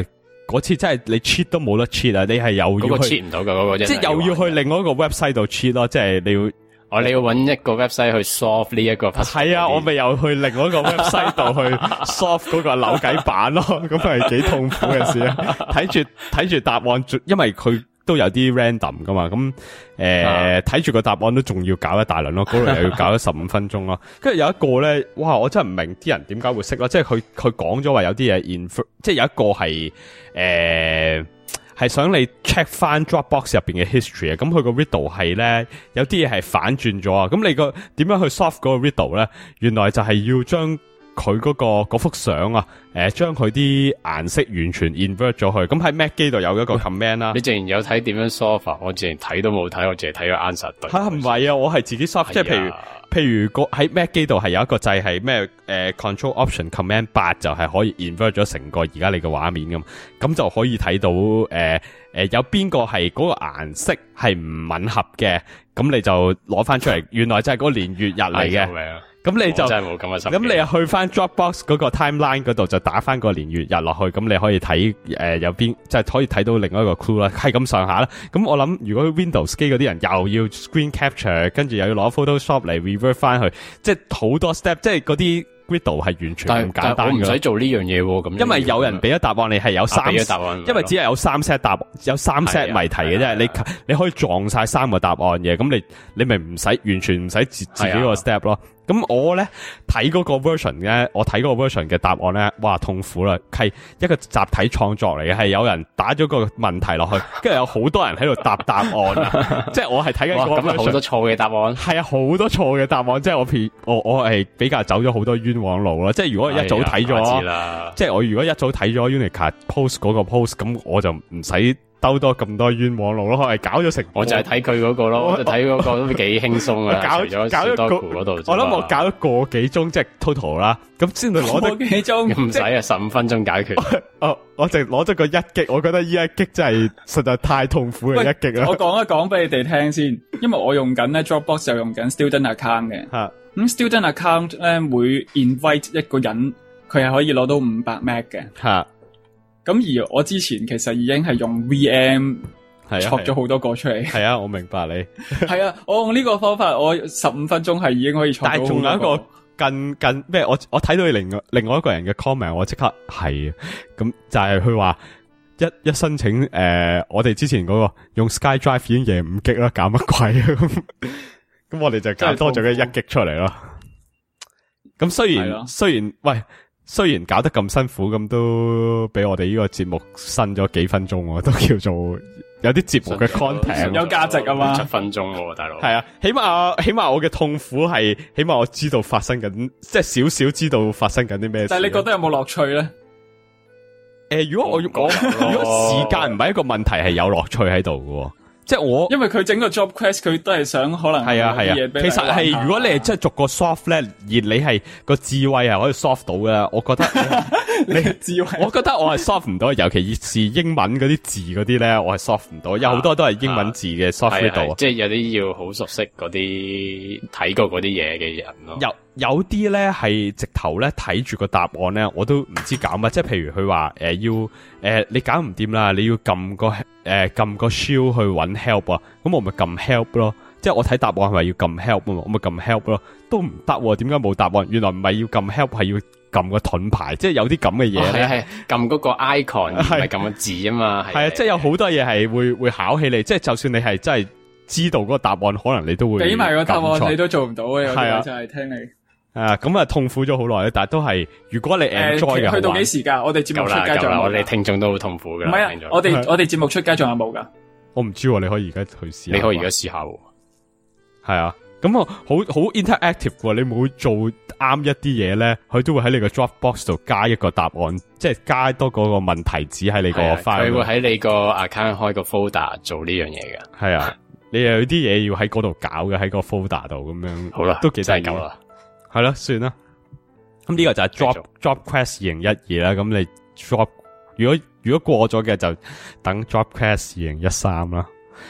嗰次真係你 cheat 都冇得 cheat 啊！你係又嗰個要去 cheat 唔到噶，嗰個真係即係又要去另外一個 website 度 cheat 咯，即係你要。 哦，你要揾一個 website 去 solve 呢一個 puzzle。 係啊，我咪又去另外一個 website 度去 solve 嗰個扭計版咯，咁係幾痛苦嘅事啊！睇住睇住答案，因為佢都有啲 random 噶嘛，咁誒睇住個答案都仲要搞一大輪咯，嗰度又要搞咗十五分鐘咯。跟住有一個咧，哇！我真係唔明啲人點解會識咯，即係佢佢講咗話有啲嘢 infer，即係有一個係誒。呃係想你 check 翻 Dropbox 入邊嘅 history 啊，咁佢個 riddle 係咧有啲嘢係反轉咗啊，咁你個點樣去 solve 嗰個 riddle 咧？原來就係要將佢嗰個嗰幅相啊，誒將佢啲顏色完全 invert 咗去，咁喺 Mac 機度有一個 command 啦。 你竟然有睇點樣 solve？我竟然睇都冇睇，我淨係睇個 answer 對。 吓唔係啊，我係自己 solve，即係譬如。譬如個喺 Mac 機度係有一個掣係咩誒 Control Option Command 八就係可以 invert 咗成個而家你嘅畫面咁，咁就可以睇到誒誒、呃呃、有邊個係嗰個顏色係唔吻合嘅，咁你就攞翻出嚟，原來就係嗰個年月日嚟嘅。咁你就真係冇咁嘅心。 咁你又去翻 Dropbox 嗰個 timeline 嗰度就打翻個年月日落去，咁你可以睇誒、呃、有邊即係可以睇到另外一個 clue 啦，係咁上下啦。咁我諗如果 Windows 機嗰啲人又要 screen capture， 跟住又要攞 Photoshop 嚟 revert 翻去，即係好多 step， 即係嗰啲 riddle 係完全唔簡單嘅。 唔使做呢樣嘢喎，咁因為有人俾咗答案，你係有三、啊、 答案， 因為只係有三 set 答案，有三 set 謎題嘅啫。你你可以撞晒三個答案嘅，咁你你咪唔使完全唔使自自己個 step 咯。咁我咧睇嗰個 version 咧，我睇嗰個 version 嘅答案咧，哇痛苦啦，係一個集體創作嚟嘅，係有人打咗個問題落去，跟住有好多人喺度答答案，即係我係睇緊個 version， 咁好多錯嘅答案， 係啊，好多錯嘅答案，即係我譬我我係比較走咗好多冤枉路啦，即係如果一早睇咗，哎、即係我如果一早睇咗 Unica post 嗰個 post， 咁我就唔使兜多咁多冤枉路咯，係搞咗成， 我就係睇佢嗰個咯，我就睇嗰個都幾輕鬆啊，搞咗搞咗嗰度， 我諗我搞咗個幾鐘即係 total 啦，咁先至攞得個幾鐘， 唔使啊，十五分鐘解決。 哦，我淨攞咗個一擊，我覺得呢一擊真係實在太痛苦嘅一擊啦。 我講一講俾你哋聽先，因為我用緊咧 Dropbox 就用緊 student account 嘅，咁、嗯、student account 咧會 invite 一個人，佢係可以攞到五百 meg 嘅。吓。咁而我之前其實已經係用 V M 錯咗好多個出嚟。係啊，我明白你。 係啊，我用呢個方法，我十五分鐘係已經可以錯到好多個。但係仲有一個更更咩？我我睇到另外另外一個人嘅 comment， 我即刻係咁就係佢話一一申請誒、呃，我哋之前嗰個用 SkyDrive 已經贏五 G 啦，搞乜鬼啊？咁咁我哋就搞多咗嘅一 G 出嚟咯。咁雖然雖然喂。雖然搞得咁辛苦，咁都俾我哋呢個節目新咗幾分鐘，都叫做有啲節目嘅 content 有價值啊嘛， 七分鐘喎，大佬。 係啊，起碼起碼我嘅痛苦係，起碼我知道發生緊，即係少少知道發生緊啲咩事。 但係你覺得有冇樂趣咧？誒、 呃，如果我要講，如果時間唔係一個問題，係有樂趣喺度嘅。即係我， 因為佢整個 job quest 佢都係想可能係啊係啊，其實係如果你係真係逐個 soft 咧，而你係個智慧係可以 soft 到嘅，我覺得你嘅智慧，我覺得我係 soft 唔到，尤其是英文嗰啲字嗰啲咧，我係 soft 唔到，有好多都係英文字嘅 soft 度， 即係有啲要好熟悉嗰啲睇過嗰啲嘢嘅人咯。 有有啲咧係直頭咧睇住個答案咧，我都唔知搞乜，即係譬如佢話誒要誒、呃、你搞唔掂啦，你要撳個誒撳個 shield 去搵 help 啊，咁我咪撳 help 咯，即係我睇答案係咪要撳 help 啊嘛，我咪撳 help 咯，都唔得，點解冇答案？原來唔係要撳 help， 係要撳個盾牌，即係有啲咁嘅嘢咧，係撳嗰個 icon 唔係撳個字啊嘛， 係啊，即係有好多嘢係會會考起你，即係就算你係真係知道嗰個答案，可能你都會俾埋個答案你都做唔到嘅，有啲就係聽你。 啊，咁啊痛苦咗好耐咧，但係都係如果你 enjoy 嘅、呃， 去到幾時㗎？我哋節目出街仲有冇？ 我哋聽眾都好痛苦㗎。 唔係啊，我哋我哋節目出街仲有冇㗎？ 我唔知喎，你可以而家去試下。 你可以而家試下喎。 係啊，咁啊好好 interactive 喎，你每做啱一啲嘢咧，佢都會喺你個 Dropbox 度加一個答案，即係加多嗰個問題紙喺你個 file。 佢會喺你個 account 開個 folder 做呢樣嘢嘅。 係啊，你又有啲嘢要喺嗰度搞嘅，喺個 folder 度咁樣。 好啦， 都幾真係夠啦。 係咯，算啦。咁呢個就係 drop drop quest 二零一二啦。咁你 drop 如果如果過咗嘅就等 drop quest 二零一三啦。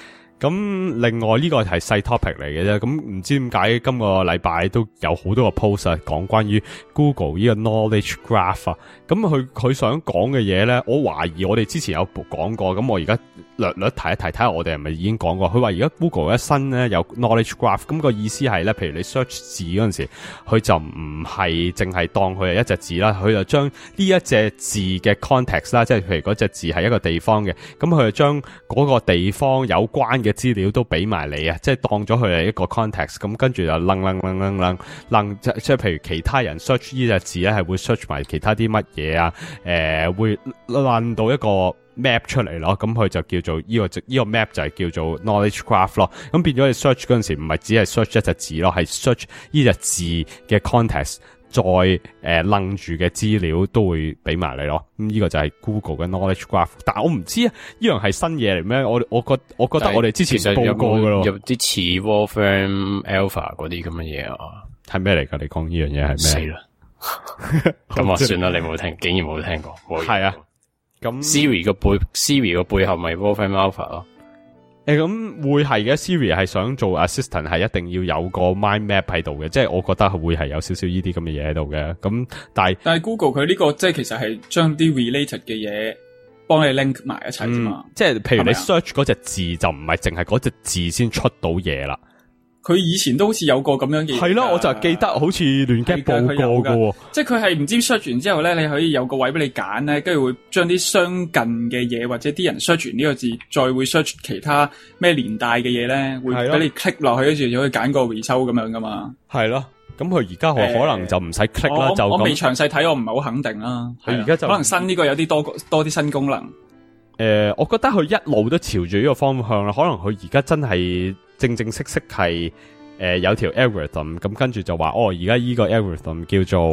咁另外呢個係細 topic 嚟嘅啫，咁唔知點解今個禮拜都有好多個 post 啊，講關於 Google 呢個 knowledge graph 啊，咁佢佢想講嘅嘢咧，我懷疑我哋之前有講過，咁我而家略略提一提，睇下我哋係咪已經講過。佢話而家 Google 一新咧有 knowledge graph，咁個意思係咧，譬如你 search 字嗰陣時，佢就唔係淨係當佢係一隻字啦，佢就將呢一隻字嘅 context 啦，即係譬如嗰隻字係一個地方嘅，咁佢就將嗰個地方有關嘅資料都俾埋你啊，即係當咗佢係一個 context， 咁跟住就楞楞楞楞楞楞，即係譬如其他人 search 呢隻字咧，係會 search 埋其他啲乜嘢啊，誒、呃、會楞到一個 map 出嚟咯，咁佢就叫做呢、這個呢、這個 map 就係叫做 knowledge graph 咯，咁變咗你 search 嗰陣時唔係只係 search 一隻字咯，係 search 呢隻字嘅 context。再誒楞住嘅資料都會俾埋你咯，咁呢個就係 Google 嘅 knowledge graph。但係我唔知啊，呢樣係新嘢嚟咩？我我覺我覺得我哋之前報過噶咯， 有啲似 Wolfram Alpha 嗰啲咁嘅嘢啊， 係咩嚟噶？你講呢樣嘢係咩？ 死啦！咁啊，算啦，你冇聽，竟然冇聽過。係啊，咁 Siri 個背 Siri 個背後咪 Wolfram Alpha 咯。 誒，咁會係嘅 ，Siri 係想做 assistant 係一定要有個 mind map 喺度嘅，即係我覺得會係有少少呢啲咁嘅嘢喺度嘅。咁但係但係 Google 佢呢個即係其實係將啲 related 嘅嘢幫你 link 埋一齊啫嘛。 即係譬如你 search 嗰隻字就唔係淨係嗰隻字先出到嘢啦。 佢以前都好似有個咁樣嘅嘢， 係咯，我就記得好似亂擊報過嘅， 即係佢係唔知 search 完之後咧，你可以有個位俾你揀咧，跟住會將啲相近嘅嘢或者啲人 search 完呢個字，再會 search 其他咩連帶嘅嘢咧，會俾你 click 落去，跟住就可以揀個 result 咁樣噶嘛。係咯，咁佢而家可能就唔使 click 啦，就我未詳細睇，我唔係好肯定啦。 佢而家就可能新呢個有啲多多啲新功能。 誒、呃，我覺得佢一路都朝住呢個方向啦，可能佢而家真係。正正式式係誒、呃、有條 algorithm 咁跟住就話哦而家依個 algorithm 叫做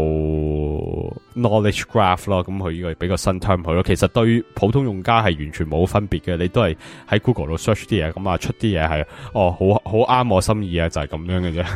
knowledge graph 咯，咁佢依個俾個新 term 佢咯。其實對於普通用家係完全冇分別嘅，你都係喺 Google 度 search 啲嘢，咁啊出啲嘢係哦好好啱我心意啊，就係、是、咁樣嘅啫。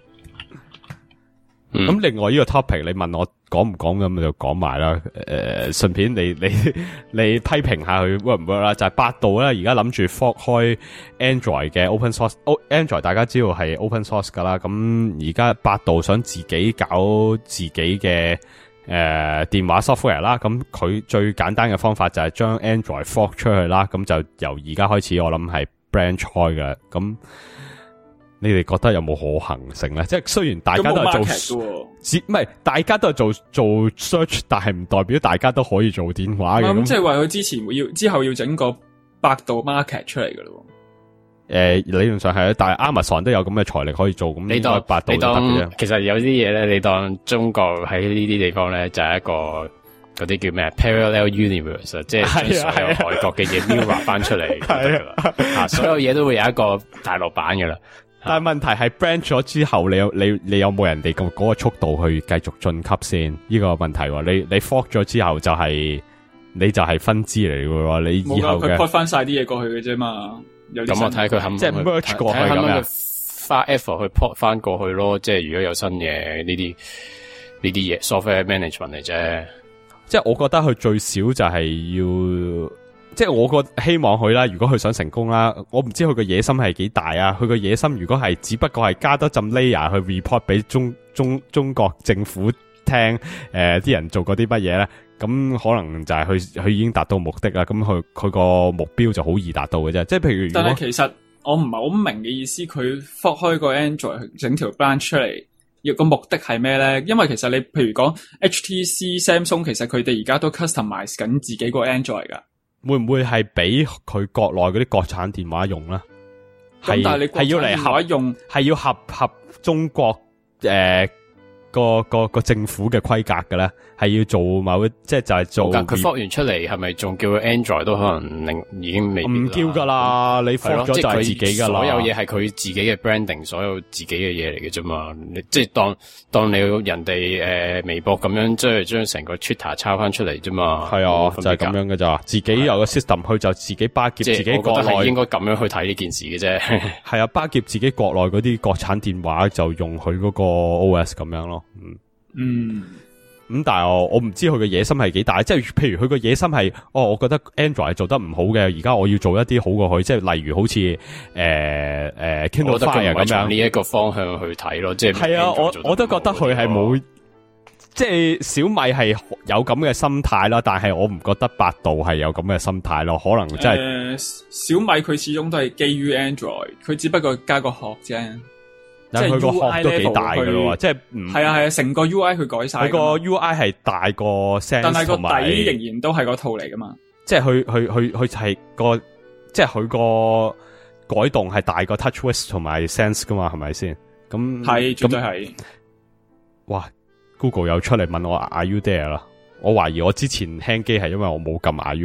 咁、嗯、另外呢個 topic 你問我講唔講咁就講埋啦，誒、呃，順便你你你批評下佢 work 唔 work 啦，就係、是、百度咧而家諗住 fork 開 Android 嘅 open source，Android 大家知道係 open source 噶啦，咁而家百度想自己搞自己嘅誒、呃、電話 software 啦，咁佢最簡單嘅方法就係將 Android fork 出去啦，咁就由而家開始我諗係 branch 開嘅，咁。你哋覺得有冇可行性咧？即係雖然大家都係做，唔係大家都係做做 search， 但係唔代表大家都可以做電話嘅。咁即係話佢之前會要之後要整個百度 market 出嚟噶咯。 誒、呃，理論上係，但係 Amazon 都有咁嘅財力可以做，咁應該百度都得嘅啫。 其實有啲嘢咧，你當中國喺呢啲地方咧，就係、是、一個嗰啲叫咩 parallel universe， 即係將所有外國嘅嘢 mirror 翻出嚟就得噶啦。所有嘢都會有一個大陸版噶啦。 但係問題係 branch 咗之後，你有你你有冇人哋咁嗰個速度去繼續晉級先？呢、這個問題，你你 fork 咗之後就係、是、你就係分支嚟嘅，你以後嘅佢 put 翻晒啲嘢過去嘅啫嘛。 咁我睇佢肯即係 merge 過去咁樣，花 effort 去 put 翻過去咯。即係如果有新嘢呢啲呢啲嘢 software management 嚟啫。 即係我覺得佢最少就係要。即係我個希望佢啦，如果佢想成功啦，我唔知佢個野心係幾大啊。佢個野心如果係只不過係加多浸 layer 去 report 俾中中中國政府聽，誒、呃、啲人做過啲乜嘢咧，咁可能就係佢佢已經達到目的啦。咁佢佢個目標就好易達到嘅啫。即係譬如，如果，但係其實我唔係好明嘅意思，佢 fork 開個 Android 整條 branch 出嚟，要個目的係咩咧？因為其實你譬如講 H T C、Samsung， 其實佢哋而家都 customize 緊自己個 Android 噶。會唔會係俾佢國內嗰啲國產電話用咧？係係要嚟合用，係要合合中國誒、呃、個個個政府嘅規格嘅咧？係要做某即係就係做。佢 fork 完出嚟係咪仲叫 Android 都可能令已經未唔叫噶啦？你 fork 咗就係自己噶啦。所有嘢係佢自己嘅 branding， 所有自己嘅嘢嚟嘅啫嘛。你即係當當你人哋誒、呃、微博咁樣，即係將成個 Twitter 抄翻出嚟啫嘛。係啊，就係、是、咁樣嘅咋。自己有個 system，佢就自己巴結自己國內。我覺得係應該咁樣去睇呢件事嘅啫。係啊，巴結自己國內嗰啲國產電話就用佢嗰個 O S 咁樣咯。嗯。嗯。 咁但係我我唔知佢嘅野心係幾大，即係譬如佢個野心係，哦，我覺得 Android 係做得唔好嘅，而家我要做一啲好過佢，即係例如好似誒誒 Kindle Fire 咁樣呢一個方向去睇咯，即係係啊，我我都覺得佢係冇，即係小米係有咁嘅心態啦，但係我唔覺得百度係有咁嘅心態咯，可能真係、 呃、小米佢始終都係基於 Android， 佢只不過加個殼啫。即係佢個殼都幾大噶咯，即係唔係啊係啊，成個 U I 佢改晒，佢個 U I 係大過 Sense， 但係個底仍然都係個套嚟噶嘛。即係佢佢佢佢係個，即係佢個改動係大過 TouchWiz 同埋 Sense 噶嘛，係咪先？咁係絕對係。哇 ！Google 又出嚟問我 Are you there 啦？我懷疑我之前輕機係因為我冇撳 Are you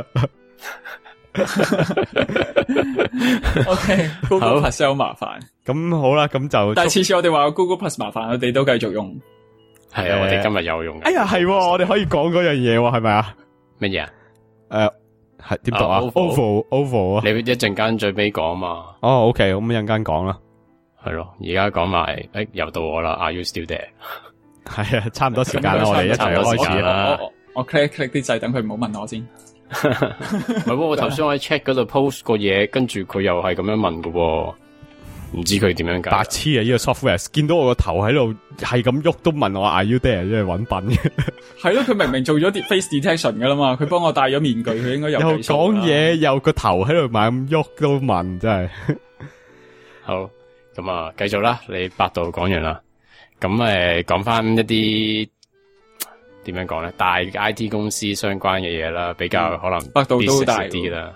there。OK，Google Plus 好麻煩。咁好啦，咁就但係次次我哋話 Google Plus 麻煩，我哋都繼續用。係啊，我哋今日有用。哎呀，係，我哋可以講嗰樣嘢，係咪啊？乜嘢啊？誒，係點讀啊 ？Oval，Oval 啊！你一陣間最尾講嘛？哦 ，OK，咁一陣間講啦。係咯，而家講埋，誒，又到我啦。Are you still there？係啊，差唔多時間啦，我哋一齊開始啦。我我 click click 啲掣，等佢唔好問我先。唔係，我頭先我喺 check 嗰度 post 個嘢，跟住佢又係咁樣問嘅，唔知佢點樣解？白痴啊！呢個 software 見到我個頭喺度係咁喐，都問我 Are you there？ 即係搵笨嘅。係咯，佢明明做咗啲 face detection 噶啦嘛，佢幫我戴咗面具，佢應該有又講嘢，又個頭喺度猛咁喐都問，真係。好，咁啊，繼續啦，你百度講完啦，咁誒講翻一啲。點樣講咧？大 I T 公司相關嘅嘢啦，比較可能百度都大啲啦。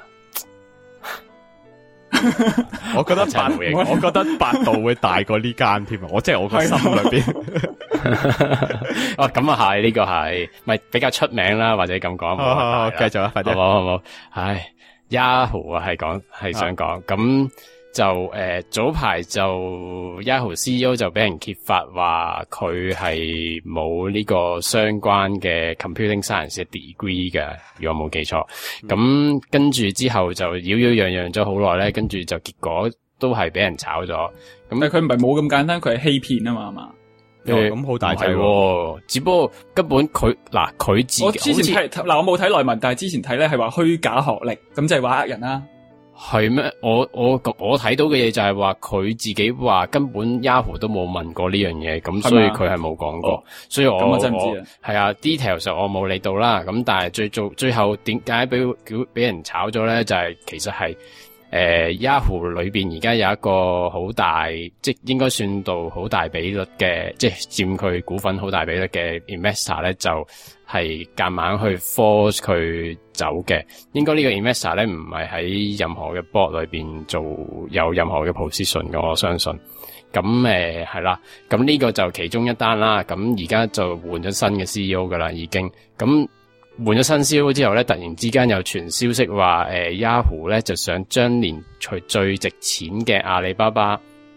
我覺得百，我覺得百度會大過呢間添啊！我即係我個心裏邊。哦，咁啊係，呢個係，咪比較出名啦，或者咁講。好好好，繼續啊，快啲，好唔好？好唔好？唉 ，Yahoo 啊，係講係想講咁。就誒、呃、早排就 Yahoo C E O 就俾人揭發話佢係冇呢個相關嘅 computing science 嘅 degree 嘅，如果冇記錯。咁、嗯、跟住之後就擾擾攘攘咗好耐咧，跟住就結果都係俾人炒咗。咁但係佢唔係冇咁簡單，佢係欺騙啊嘛，係嘛？誒，咁好大劑喎！只不過根本佢嗱佢自己，我之前睇嗱我冇睇內文，但係之前睇咧係話虛假學歷，咁即係話呃人啦。係咩？我我我睇到嘅嘢就係話佢自己話根本 Yahoo 都冇問過呢樣嘢，咁所以佢係冇講過。所以我我真唔知啊。係啊 ，details 我冇理到啦。咁但係最做最後點解俾叫俾人炒咗咧？就係、是、其實係誒、呃、Yahoo 裏邊而家有一個好大，即係應該算到好大比率嘅，即係佔佢股份好大比率嘅 investor 咧就。係夾硬去 force 佢走嘅，應該呢個 investor 咧唔係喺任何嘅 board 裏邊做有任何嘅 position 嘅，我相信。咁誒係啦，咁呢個就其中一單啦。咁而家就換咗新嘅 C E O 噶啦，已經。咁換咗新 C E O 之後咧，突然之間有傳消息話，誒、呃、Yahoo 咧就想將連最最值錢嘅阿里巴巴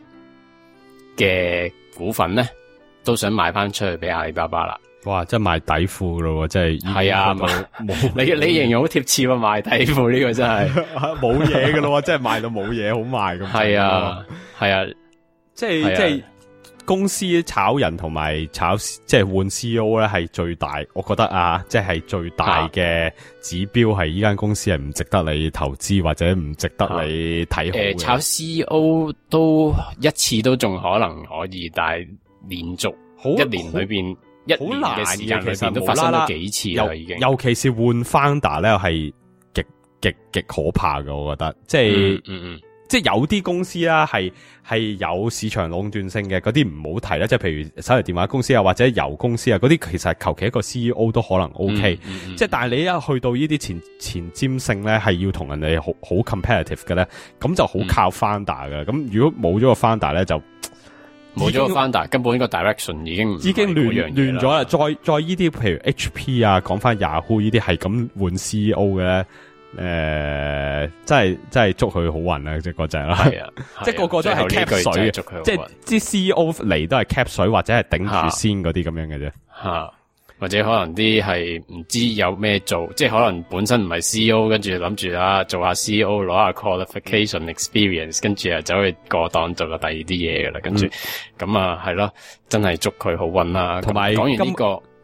嘅股份咧，都想賣翻出去俾阿里巴巴啦。哇！真係賣底褲咯，真係係啊！冇冇你你形容好貼切啊！賣底褲呢個真係冇嘢噶咯，真係賣到冇嘢好賣咁。係啊，係啊，即係、啊、即係公司炒人同埋炒即係換 C E O 咧，係最大。我覺得啊，即係最大嘅指標係呢間公司係唔值得你投資或者唔值得你睇好嘅。誒、呃，炒 C E O 都一次都仲可能可以，但係連續一年裏邊。一年嘅時間裏邊都發生咗幾次啦，已經。尤其是換 founder 咧，係極極極可怕嘅，我覺得。即係，嗯嗯嗯即係有啲公司啦，係係有市場壟斷性嘅，嗰啲唔好提啦。即係譬如手提電話公司啊，或者油公司啊，嗰啲其實求其一個 C E O 都可能 OK。嗯嗯嗯即係，但係你一去到呢啲前前瞻性咧，係要同人哋好好 competitive 嘅咧，咁就好靠 founder 嘅。咁、嗯、如果冇咗個 founder 咧，就冇咗個 founder，根本個 direction 已經已經亂亂咗啦。再再呢啲，譬如 H P 啊，講翻 Yahoo 呢啲係咁換 C E O 嘅咧，誒、呃，真係真係祝佢好運啊！即係嗰隻啦，係啊，即係個個都係 cap 水，即係啲 C E O 嚟都係 cap 水或者係頂住先嗰啲咁樣嘅啫，吓。或者可能啲係唔知有咩做，即係可能本身唔係 C E O， 跟住諗住啊做下 C E O 攞下 qualification experience， 跟住啊走去過檔做個第二啲嘢噶啦，跟住咁啊係咯，真係祝佢好運啦。同埋講完呢個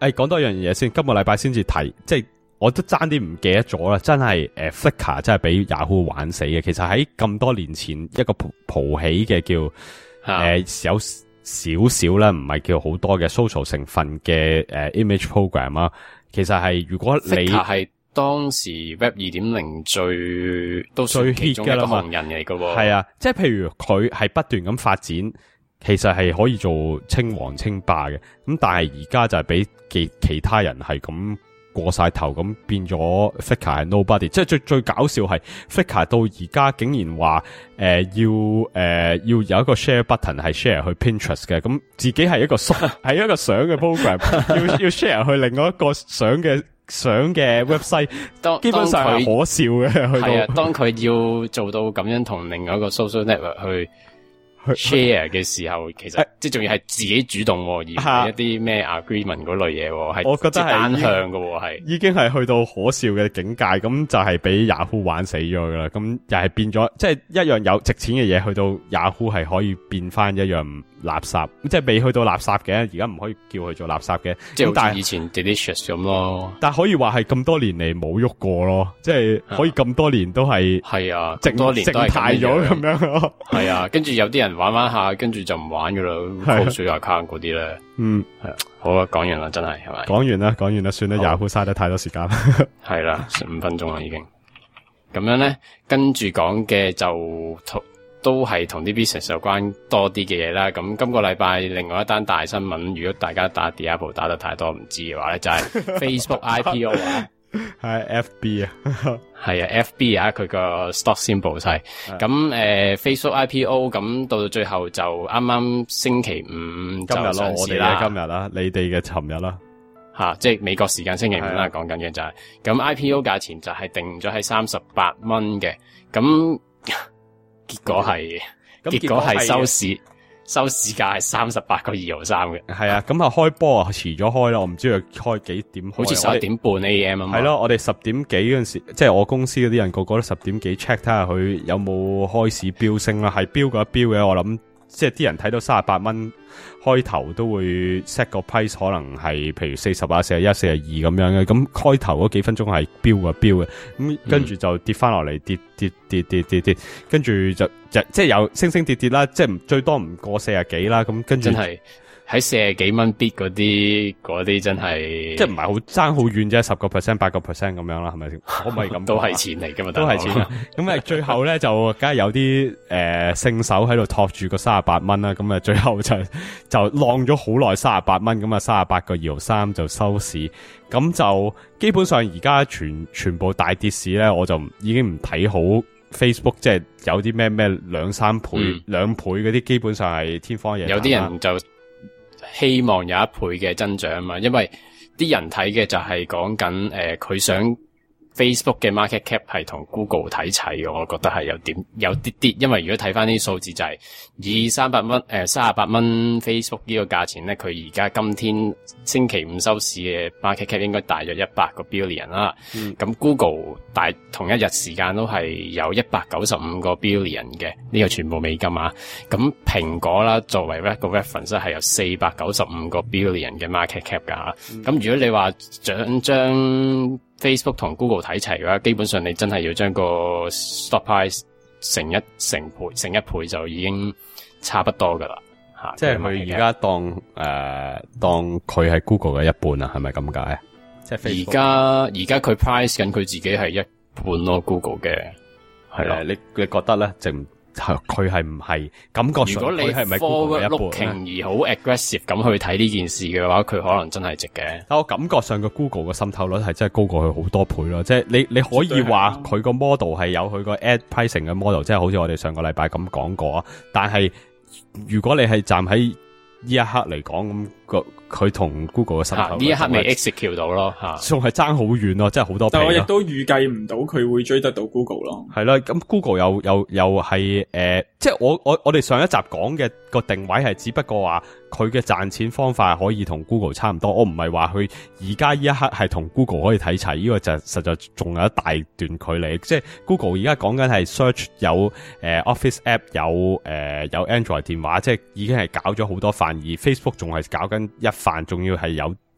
誒講多一樣嘢先，今個禮拜先至提，即係我都爭啲唔記得咗啦，真係誒、呃、Flickr 真係俾 Yahoo 玩死嘅。其實喺咁多年前一個蒲起嘅叫誒、呃、有少少啦，唔係叫好多嘅 social 成分嘅誒、呃、image program 啊。其實係如果你係當時 Web 二點零最都算其中一個紅人嚟㗎喎， 係啊，即係譬如佢係不斷咁發展，其實係可以做稱王稱霸嘅。咁但係而家就係俾其其他人係咁過晒頭，咁變咗 Flickr 係 nobody。即係最最搞笑係 Flickr 到而家竟然話誒、呃、要誒、呃、要有一個 share button 係 share 去 Pinterest 嘅，咁自己係一個係一個相嘅 program 要要 share 去另外一個相嘅。相嘅 website 基本上係可笑嘅，去到係啊，當佢要做到咁樣同另外一個 social network 去 share 嘅時候，其實即係仲要係自己主動，而唔係一啲咩 agreement 嗰類嘢，係我覺得係單向嘅，係已經係去到可笑嘅境界，咁就係俾 Yahoo 玩死咗噶啦，咁又係變咗，即係一樣有值錢嘅嘢，去到 Yahoo 係可以變翻一樣垃圾，即係未去到垃圾嘅，而家唔可以叫佢做垃圾嘅， 即係好似以前 Delicious 咁咯。 但係可以話係咁多年嚟冇喐過咯，即係可以咁多年都係係啊， 靜多年都係靜態咗咁樣咯。 係啊，跟住有啲人玩玩下，跟住就唔玩噶啦 close account 嗰啲咧。嗯，係啊，好啊，講完啦，真係係咪？ 講完啦，講完啦，算啦 ，Yahoo 嘥得太多時間啦。 係啦，十五分鐘啦已經。咁樣咧，跟住講嘅就都係同啲 business 有關多啲嘅嘢啦。咁今個禮拜另外一單大新聞，如果大家打 Diablo 打得太多唔知嘅話咧，就係、是、Facebook I P O 啊， 係 F B 啊， 係啊 F B 啊，佢個 stock symbol 係。咁誒、呃、Facebook I P O 咁到到最後就啱啱星期五就上市啦。 今日咯，我哋嘅今日啦，你哋嘅尋日啦。 吓、啊，即係美國時間星期五啦，講緊嘅就係、是、咁 I P O 價錢就係定咗喺三十八蚊嘅，咁。結果係，結果係收市收市價係三十八個二毫三嘅。 係啊，咁啊開波啊遲咗開啦，我唔知佢開幾點開， 好似十一點半 A M 啊嘛。 係咯，我哋十點幾嗰陣時，即係我公司嗰啲人個個都十點幾 check 睇下佢有冇開市飆升啦，係飆過一飆嘅，我諗。即係啲人睇到三十八蚊開頭都會 set 個 price 可能係譬如四十啊、四十一、四十二咁樣嘅，咁開頭嗰幾分鐘係飆嘅飆嘅，咁跟住就跌翻落嚟，跌跌跌跌跌跌，跟住就就即係有升升跌跌啦，即係最多唔過四十幾啦，咁跟住真係喺四十幾蚊 bid 嗰啲嗰啲真係即係唔係好爭好遠啫，十個 percent 八個 percent 咁樣啦，係咪先？可唔可以咁？ 都係錢嚟噶嘛， 都係錢。咁誒，最後咧就梗係有啲誒聖手喺度托住個三十八蚊啦。咁啊，最後就就浪咗好耐三十八蚊，咁啊三十八個二毫三就收市。咁就基本上而家全全部大跌市咧，我就已經唔睇好 Facebook， 即係有啲咩咩兩三倍、兩、嗯、倍嗰啲，基本上係天方夜譚。 有啲人就希望有一倍嘅增長嘛，因為啲人睇嘅就係講緊誒，佢、呃、想 Facebook 嘅 market cap 係同 Google 睇齊嘅，我覺得係有點有啲啲，因為如果睇翻啲數字就係以三百蚊誒三十八蚊 Facebook 呢個價錢咧，佢而家今天星期五收市嘅 market cap 應該大約一百個 billion 啦。咁、嗯、Google 大同一日時間都係有一百九十五個 billion 嘅，呢、這個全部美金啊。咁蘋果啦作為一個 reference 係有四百九十五個 billion 嘅 market cap 噶吓。咁、嗯、如果你話想將 Facebook 同 Google 睇齊嘅話，基本上你真係要將個 stock price 乘一成倍，乘一倍就已經差不多噶啦吓。 即係佢而家當誒、呃、當佢係 Google 嘅一半啊，係咪咁解？即係而家而家佢 price 緊佢自己係一半咯 Google 嘅，係啦。 你你覺得咧？淨佢係唔係感覺上佢係咪 Google 嘅一半咧？如果你 forward-looking 而好 aggressive 咁去睇呢件事嘅話，佢可能真係值嘅。 但我感覺上個 Google 嘅滲透率係真係高過佢好多倍咯。即係你你可以話佢個 model 係有佢個 ad pricing 嘅 model，即係好似我哋上個禮拜咁講過啊。但係如果你係站喺呢一刻嚟講咁個。佢同 Google 嘅滲透呢一刻未 execute 到咯，吓仲係爭好遠咯，即係好多倍。 但我亦都預計唔到佢會追得到 Google 咯。 係啦，咁 Google 又又又係誒，即係我我我哋上一集講嘅個定位係只不過話佢嘅賺錢方法可以同 Google 差唔多，我唔係話佢而家呢一刻係同 Google 可以睇齊，呢、這個就實在仲有一大段距離。即係 Google 而家講緊係 search 有誒、呃、Office app 有誒、呃、有 Android 電話，即係已經係搞咗好多範，而 Facebook 仲係搞緊一。飯仲要係有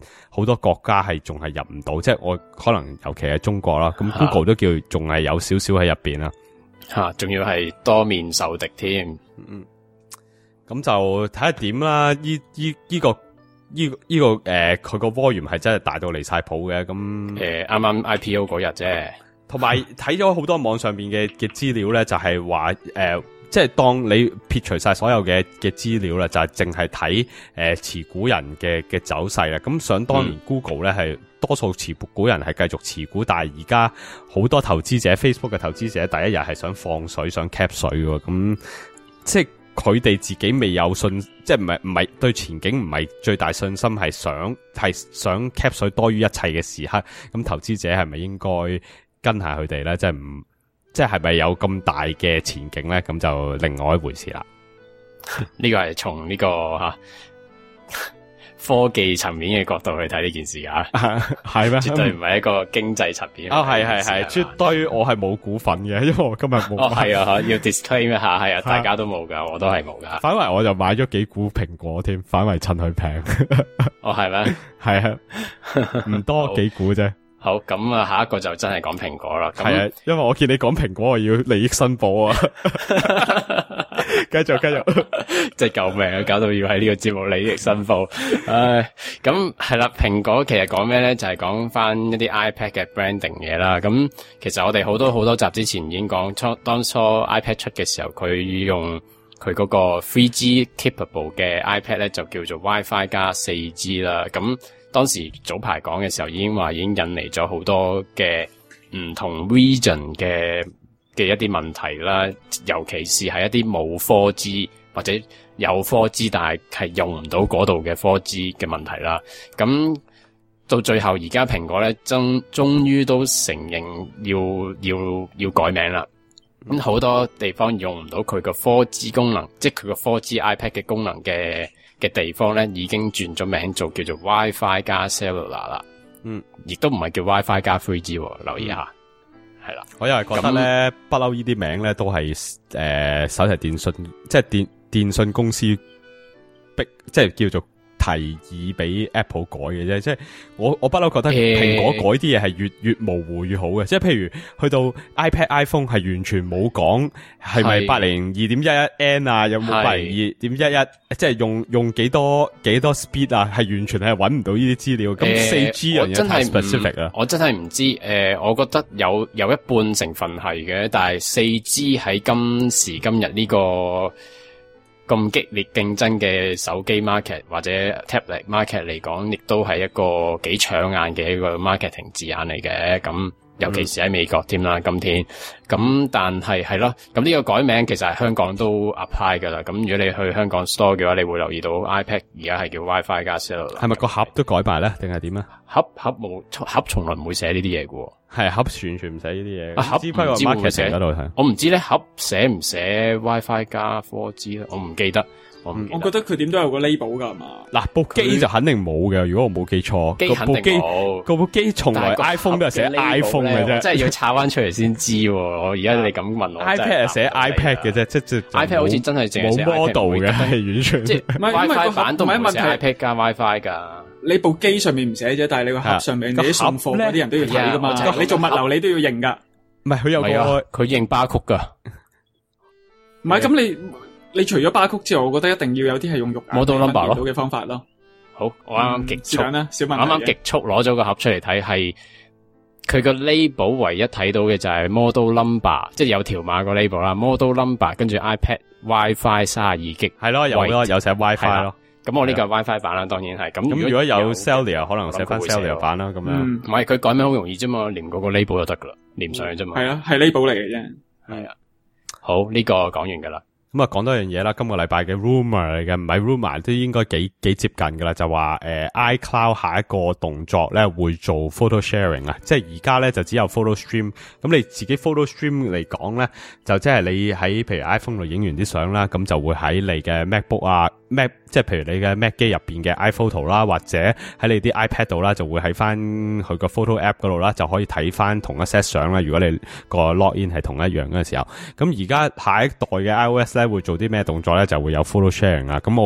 好多國家係仲係入唔到，即係我可能尤其係中國啦，咁 Google 都叫仲係有少少喺入邊啦。 吓，仲要係多面受敵添。 嗯，咁就睇下點啦。依依依個依依個誒，佢個 volume 係真係大到離晒譜嘅。咁誒，啱啱 I P O 嗰日啫。 同埋睇咗好多網上邊嘅嘅資料咧，就係話誒，即係當你撇除晒所有嘅嘅資料啦，就係淨係睇誒持股人嘅嘅走勢啦。咁想當年 Google 咧係多數持股人係繼續持股，但係而家好多投資者 Facebook 嘅投資者第一日係想放水，想 cap 水嘅。咁即係佢哋自己未有信，即係唔係唔係對前景唔係最大信心，係想係想 cap 水多於一切嘅時刻。咁投資者係咪應該跟下佢哋咧？即係唔即係係咪有咁大嘅前景咧？咁就另外一回事啦。 呢個係從呢個吓、啊、科技層面嘅角度去睇呢件事啊， 係咩？ 絕對唔係一個經濟層面。 啊，係係係，絕對我係冇股份嘅，因為我今日冇。哦，係啊，要 disclaim 一下，係啊，大家都冇噶，我都係冇噶。 反為我就買咗幾股蘋果添，反為趁佢平。 哦，係咩？ 係啊，唔多幾股啫。 好，咁啊，下一個就真係講蘋果啦。 係啊，因為我見你講蘋果，我要利益申報啊。繼續繼續， 即係救命啊！搞到要喺呢個節目利益申報。唉，咁係啦，蘋果其實講咩咧？就係講翻一啲 iPad 嘅 branding 嘢啦。咁其實我哋好多好多集之前已經講，初當初 iPad 出嘅時候，佢用佢嗰個 three G capable 嘅 iPad 咧，就叫做 WiFi 加四 G 啦。咁當時早排講嘅時候，已經話已經引嚟咗好多嘅唔同 region 嘅嘅一啲問題啦，尤其是係一啲冇 four G 或者有 four G 但係係用唔到嗰度嘅 four G 嘅問題啦。咁到最後而家蘋果咧，終終於都承認要要要改名啦。咁好多地方用唔到佢個 four G 功能，即係佢個 four G iPad 嘅功能嘅嘅地方咧，已經轉咗名做叫做 WiFi 加 Cellular 啦。嗯，亦都唔係叫 WiFi 加 three G， 留意下。係、嗯、啦， 我又係覺得咧，不嬲呢啲名咧都係誒、呃、手提電訊，即係電電訊公司逼，即係叫做提議俾 Apple 改嘅啫。即係我我不嬲覺得蘋果改啲嘢係越越模糊越好嘅。即係譬如去到 iPad、iPhone 係完全冇講係咪八零二點一一 N 啊，有冇八零二點一一，即係用用幾多幾多 speed 啊，係完全係搵唔到呢啲資料。咁四 G 樣嘢太 specific 啊！ 我真係唔知，誒、呃，我覺得有有一半成分係嘅，但係四 G 喺今時今日呢個咁激烈競爭嘅手機 market 或者 tablet market 嚟講，亦都係一個幾搶眼嘅一個 marketing 字眼嚟嘅。咁尤其是喺美國添啦，今天咁，但係係咯，咁呢個改名其實係香港都 apply 噶啦。咁如果你去香港 store 嘅話，你會留意到 iPad 而家係叫 WiFi 加 Cellular。 係咪個盒都改埋咧，定係點啊？ 盒盒冇盒，從來唔會寫呢啲嘢嘅。係盒完全唔寫呢啲嘢。 盒只不過 marketing 嗰度睇。 我唔知咧，盒寫唔寫 WiFi 加 four G 咧，我唔記得。我, 我覺得佢點都有個 label 噶嘛。嗱， 部機就肯定冇嘅，如果我冇記錯。 機肯定冇。 嗰部機從來 iPhone 都係寫 iPhone 嘅啫。 真係要抄翻出嚟先知。我而家你咁問我 ，iPad 係寫 iPad 嘅啫，即即 iPad 好似真係淨係寫冇 model 嘅，係完全。 即係 WiFi 版都唔係寫 iPad 加 WiFi 噶。 你部機上面唔寫啫，但係你個盒上面你啲送貨嗰啲人都要睇噶嘛。你做物流你都要認噶。 唔係佢有個佢認巴曲噶。 唔係咁你。你除咗巴曲之外，我覺得一定要有啲係用肉眼分辨到嘅方法咯。 好，我啱啱極速啦，小問題。 啱啱極速攞咗個盒出嚟睇，係佢個 label 唯一睇到嘅就係 model number， 即係有條碼個 label 啦。model number 跟住 iPad WiFi 三十二 G， 係咯，有咯，有寫 WiFi 咯。 咁我呢個 WiFi 版啦，當然係。咁咁如果有 Cellular 可能寫翻 Cellular 版啦，咁樣。 唔係佢改名好容易啫嘛，連嗰個 label 就得噶啦，連上去啫嘛。 係啊，係 label 嚟嘅啫。 係啊，好，呢個講完噶啦。 咁啊，講多樣嘢啦，今個禮拜嘅 rumor 嚟嘅，唔係 rumor 都應該幾幾接近噶啦，就話誒、呃、iCloud 下一個動作咧會做 photo sharing 啊，即係而家咧就只有 photo stream，咁你自己 photo stream 嚟講咧，就即係你喺譬如 iPhone 度影完啲相啦，咁就會喺你嘅 MacBook 啊 Mac， 即係譬如你嘅 Mac 機入邊嘅 iPhoto 啦，或者喺你啲 iPad 度啦，就會喺翻佢個 photo app 嗰度啦，就可以睇翻同一 set 相啦。如果你個 login 係同一樣嘅時候，咁而家下一代嘅 iOS 咧會做啲咩動作咧？就會有 photo sharing 啊。咁我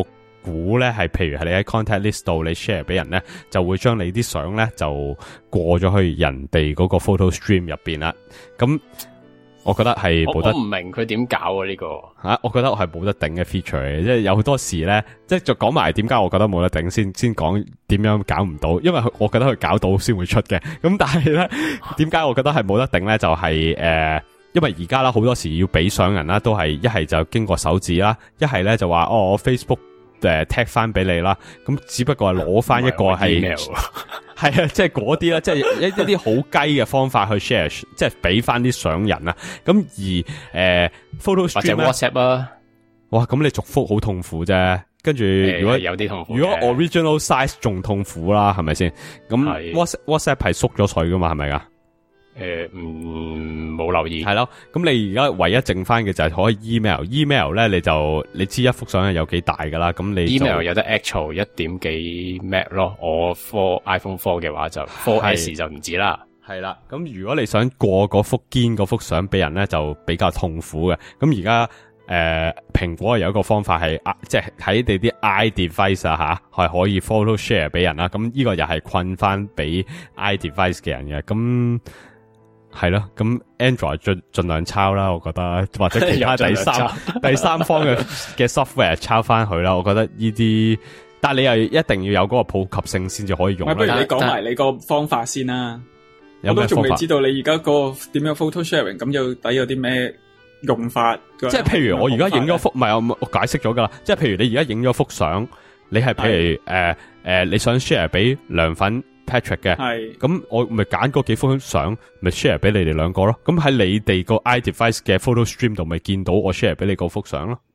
估咧係，譬如係你喺 contact list 度你 share 俾人咧，就會將你啲相咧就過咗去人哋嗰個 photo stream 入邊啦。咁我覺得係冇得， 我唔明佢點搞啊呢、這個吓、啊，我覺得我係冇得頂嘅 feature 嚟嘅，即係有好多時咧，即係就講埋點解我覺得冇得頂先，先講點樣搞唔到，因為我覺得佢搞到先會出嘅。咁但係咧，點解我覺得係冇得頂咧？就係、是、誒、呃，因為而家啦，好多時要俾相人啦，都係一係就經過手指啦，一係咧就話哦，我 Facebook 誒 tag 翻俾你啦。咁只不過係攞翻一個係。係啊，即係嗰啲啦，即係一一啲好雞嘅方法去 share， 即係俾翻啲相人啊。咁而誒、呃、photo stream 或者 WhatsApp 啊， 哇，咁你續福好痛苦啫。跟住如果、呃、 有啲痛苦， 如果 original size 仲痛苦啦，係咪先？咁 WhatsApp WhatsApp 係縮咗水噶嘛，係咪噶？ 誒，唔冇留意。 係咯，咁你而家唯一剩翻嘅就係可以 email，email 咧你就你知一幅相係有幾大噶啦，咁你 email 有得 actual 一點幾 meg 咯，我 for iPhone four 嘅話就 four S 就唔止啦。 係啦，咁如果你想過嗰幅堅嗰幅相俾人咧，就比較痛苦嘅。咁而家誒蘋果有一個方法係，即係喺你啲 iDevice 啊吓，係可以 photo share 俾人啦。咁呢個又係困翻俾 iDevice 嘅人嘅，咁。係咯，咁 Android 盡盡量抄啦，我覺得或者其他第三第三方嘅嘅 software 抄翻佢啦。我覺得呢啲，但係你又一定要有嗰個普及性先至可以用。 不如你講埋你個方法先啦。我都仲未知道你而家個點樣 photo sharing， 咁有底有啲咩用法？ 即係譬如我而家影咗幅，唔係我我解釋咗噶啦。即係譬如你而家影咗幅相，你係譬如誒誒、呃呃，你想 share 俾涼粉。Patrick 嘅，係咁我咪揀嗰幾幅相，咪 share 俾你哋兩個咯。咁喺你哋個 iDevice 嘅 photo stream 度，咪見到我 share 俾你嗰幅相咯。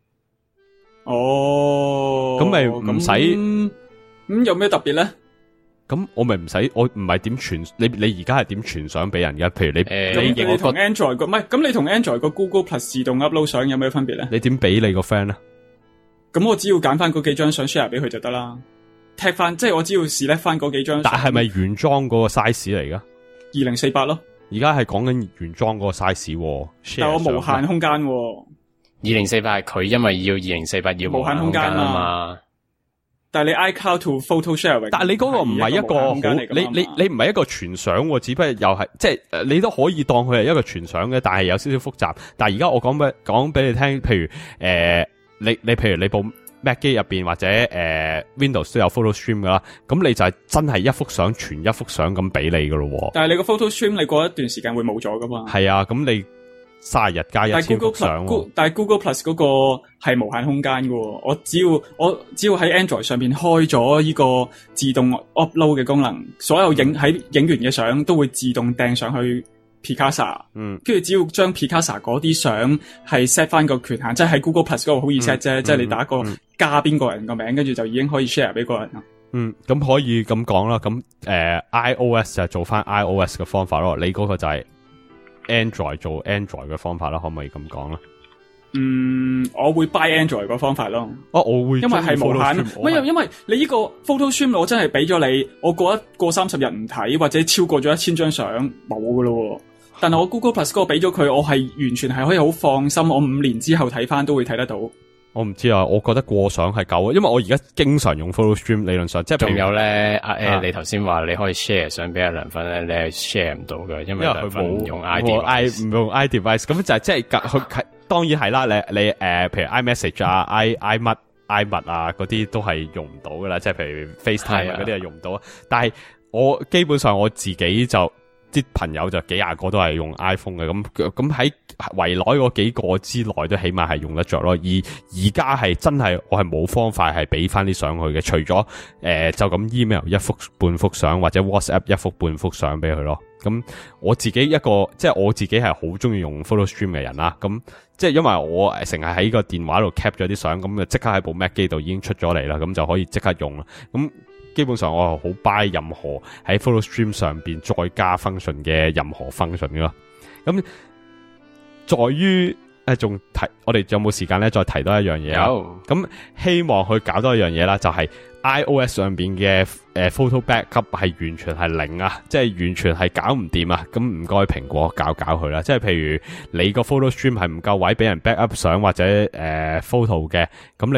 哦， 咁咪唔使咁有咩特別咧？ 咁我咪唔使，我唔係點傳你你而家係點傳相俾人嘅？譬如你、 欸、你你同 Android 個唔係咁，你同 Android 個 Google Plus 自動 upload 相有咩分別咧？ 你點俾你個 friend 咧？ 咁我只要揀翻嗰幾張相 share 俾佢就得啦。踢翻，即係我只要 select 翻嗰幾張。但係咪原裝嗰個 size 嚟噶？二零四八咯。而家係講緊原裝嗰個 size， 但我無限空間。二零四八係佢因為要二零四八要無限空間啊嘛。 但係你 iCloud to photo sharing， 但係你嗰個唔係一個好，你你你唔係一個傳相，只不過又係即係你都可以當佢係一個傳相嘅，但係有少少複雜。但係而家我講俾講俾你聽，譬如誒、呃，你你譬如你部。Mac 機入邊或者誒、呃、Windows 都有 photo stream 噶啦，咁你就係真係一幅相傳一幅相咁俾你噶咯。但係你個 photo stream 你過一段時間會冇咗噶嘛？係啊，咁你卅日加一千幅相。但係 Google Plus 嗰個係無限空間噶，我只要我只要喺 Android 上邊開咗呢個自動 upload 嘅功能，所有影喺影完嘅相都會自動掟上去。Picasa， 嗯，跟住只要將 Picasa 嗰啲相係 set 翻個權限，即係喺 Google Plus 嗰個好易 set 啫，即係你打個加邊個人個名，跟住就已經可以 share 俾個人啦。嗯，咁可以咁講啦，咁誒、呃、iOS 就做翻 iOS 嘅方法咯，你嗰個就係 Android 做 Android 嘅方法啦，可唔可以咁講啦？嗯，我會 buy Android 個方法咯。哦，我會，因為係無限，因為因為你呢個 photo stream 我真係俾咗你，我過一過三十日唔睇，或者超過咗一千張相冇噶咯。但係我 Google Plus 嗰個俾咗佢，我係完全係可以好放心，我五年之後睇翻都會睇得到。我唔知啊，我覺得過相係夠啊，因為我而家經常用 photo stream， 理論上即係仲有咧，阿誒、啊，你頭先話你可以 share 相俾阿梁芬咧，你係 share 唔到嘅，因為佢冇用 iDevice， 唔用 iDevice， 咁就係即係佢當然係啦，你你誒、呃，譬如 iMessage 啊、i i 乜 i 乜啊嗰啲都係用唔到噶啦，即係譬如 FaceTime 嗰啲係用唔到啊。但係我基本上我自己就。啲朋友就幾廿個都係用 iPhone 嘅，咁咁喺圍內嗰幾個之內都起碼係用得着咯。而而家係真係我係冇方法係俾翻啲相去嘅，除咗誒、呃、就咁 email 一幅半幅相或者 WhatsApp 一幅半幅相俾佢咯。咁我自己一個即係我自己係好中意用 Photo Stream 嘅人啦。咁即係因為我成日喺個電話度 cap 咗啲相，咁就即刻喺部 Mac 機度已經出咗嚟啦，咁就可以即刻用啦。咁基本上我係好 buy 任何喺 Photo Stream 上邊再加 function 嘅任何 function 嘅咯。咁在於誒，仲提我哋有冇時間咧？再提多一樣嘢啊！咁希望去搞多一樣嘢啦，就係、是、iOS 上邊嘅誒 photo backup 係完全係零啊，即係完全係搞唔掂啊！咁唔該蘋果搞搞佢啦。即係譬如你個 Photo Stream 係唔夠位俾人 backup 相或者誒、呃、photo 嘅，咁你不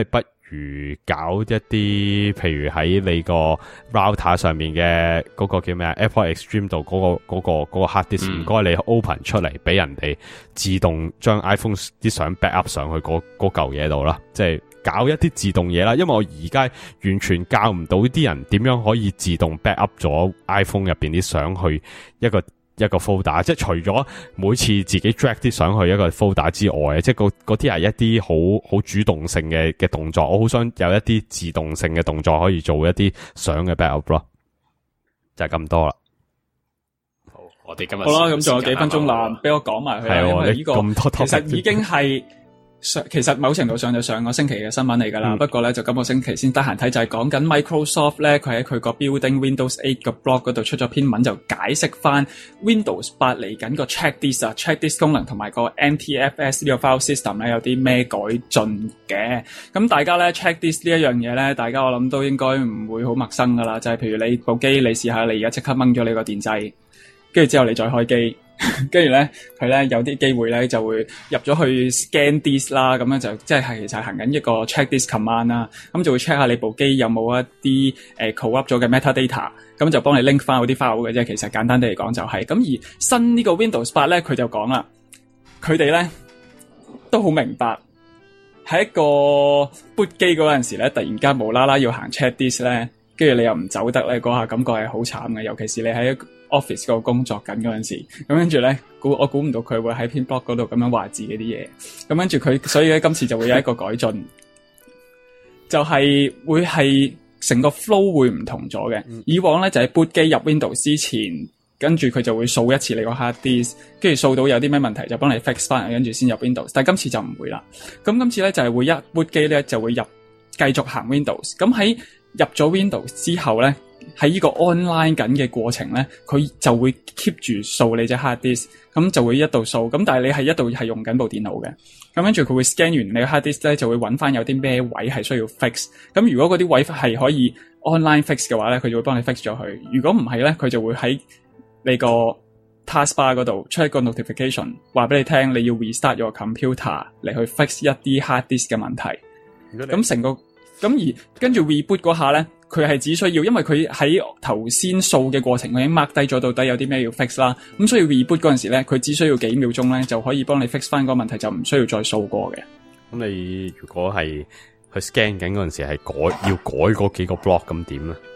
如搞一啲，譬如喺你個 router 上面嘅嗰個叫咩啊 Apple Extreme 度嗰個嗰個嗰個 hard disk，唔該你 open 出嚟俾人哋自動將 iPhone 啲相 backup 上去嗰嗰嚿嘢度啦，即係搞一啲自動嘢啦。因為我而家完全教唔到啲人點樣可以自動 backup 咗 iPhone 入邊啲相去一個一個 folder， 即係除咗每次自己 drag 啲相去一個 folder 之外，即係嗰啲係一啲好好主動性嘅嘅動作。我好想有一啲自動性嘅動作可以做一啲相嘅 backup 咯，就係咁多啦。 好，我哋今日好啦，咁仲有幾分鐘啦，俾我講埋佢啦，因為呢個其實已經係。其實某程度上就上個星期嘅新聞嚟㗎啦，嗯、不過咧就今個星期先得閒睇，就係講緊 Microsoft 咧，佢喺佢個 Building Windows eight 個 blog 嗰度出咗篇文，就解釋翻 Windows eight嚟緊個 Check Disk 啊 Check Disk 功能同埋個 N T F S 呢個 file system 咧有啲咩改進嘅。咁大家咧 Check Disk 呢一樣嘢咧，大家我諗都應該唔會好陌生㗎啦，就係、是、譬如你部機，你試下你而家即刻掹咗你個電掣，跟住之後你再開機。跟住咧，佢咧有啲機會咧就會入咗去 scan disk 啦，咁樣就即係其實行緊一個 check disk command 啦，咁就會 check 下你部機有冇一啲誒 corrupt 咗嘅 metadata，咁就幫你 link 翻嗰啲 file 嘅啫。其實簡單啲嚟講就係、是、咁，而新呢個 Windows eight咧，佢就講啦，佢哋咧都好明白，喺一個 boot 機嗰陣時咧，突然間無啦啦要行 check disk 咧，跟住你又唔走得咧，嗰下感覺係好慘嘅，尤其是你喺office 嗰個工作緊嗰陣時，咁跟住咧，估我估唔到佢會喺篇 blog 嗰度咁樣話自己啲嘢，咁跟住佢，所以咧今次就會有一個改進，就係會係成個 flow 會唔同咗嘅。嗯、以往咧就係 boot 機入 Windows 之前，跟住佢就會掃一次你個 hard disk，跟住掃到有啲咩問題就幫你 fix 翻，跟住先入 Windows。但係今次就唔會啦。咁今次咧就係會一 boot 機咧就會入繼續行 Windows。咁喺入咗 Windows 之後咧，喺呢個 online 緊嘅過程咧，佢就會 keep 住掃你隻 hard disk， 咁就會一度掃，咁但係你係一度係用緊部電腦嘅，咁跟住佢會 scan 完你個 hard disk 咧，就會揾翻有啲咩位係需要 fix， 咁如果嗰啲位係可以 online fix 嘅話咧，佢就會幫你 fix 咗佢，如果唔係咧，佢就會喺你個 taskbar 嗰度出一個 notification， 話俾你聽你要 restart your computer 嚟去 fix 一啲 hard disk 嘅問題，咁成個咁而跟住 reboot 嗰下咧，佢係只需要，因為佢喺頭先掃嘅過程，佢已經 mark 低咗到底有啲咩要 fix 啦。咁所以 reboot 嗰陣時咧，佢只需要幾秒鐘咧，就可以幫你 fix 翻個問題，就唔需要再掃過嘅。咁你如果係去 scan 緊嗰陣時係改要改嗰幾個 block， 咁點咧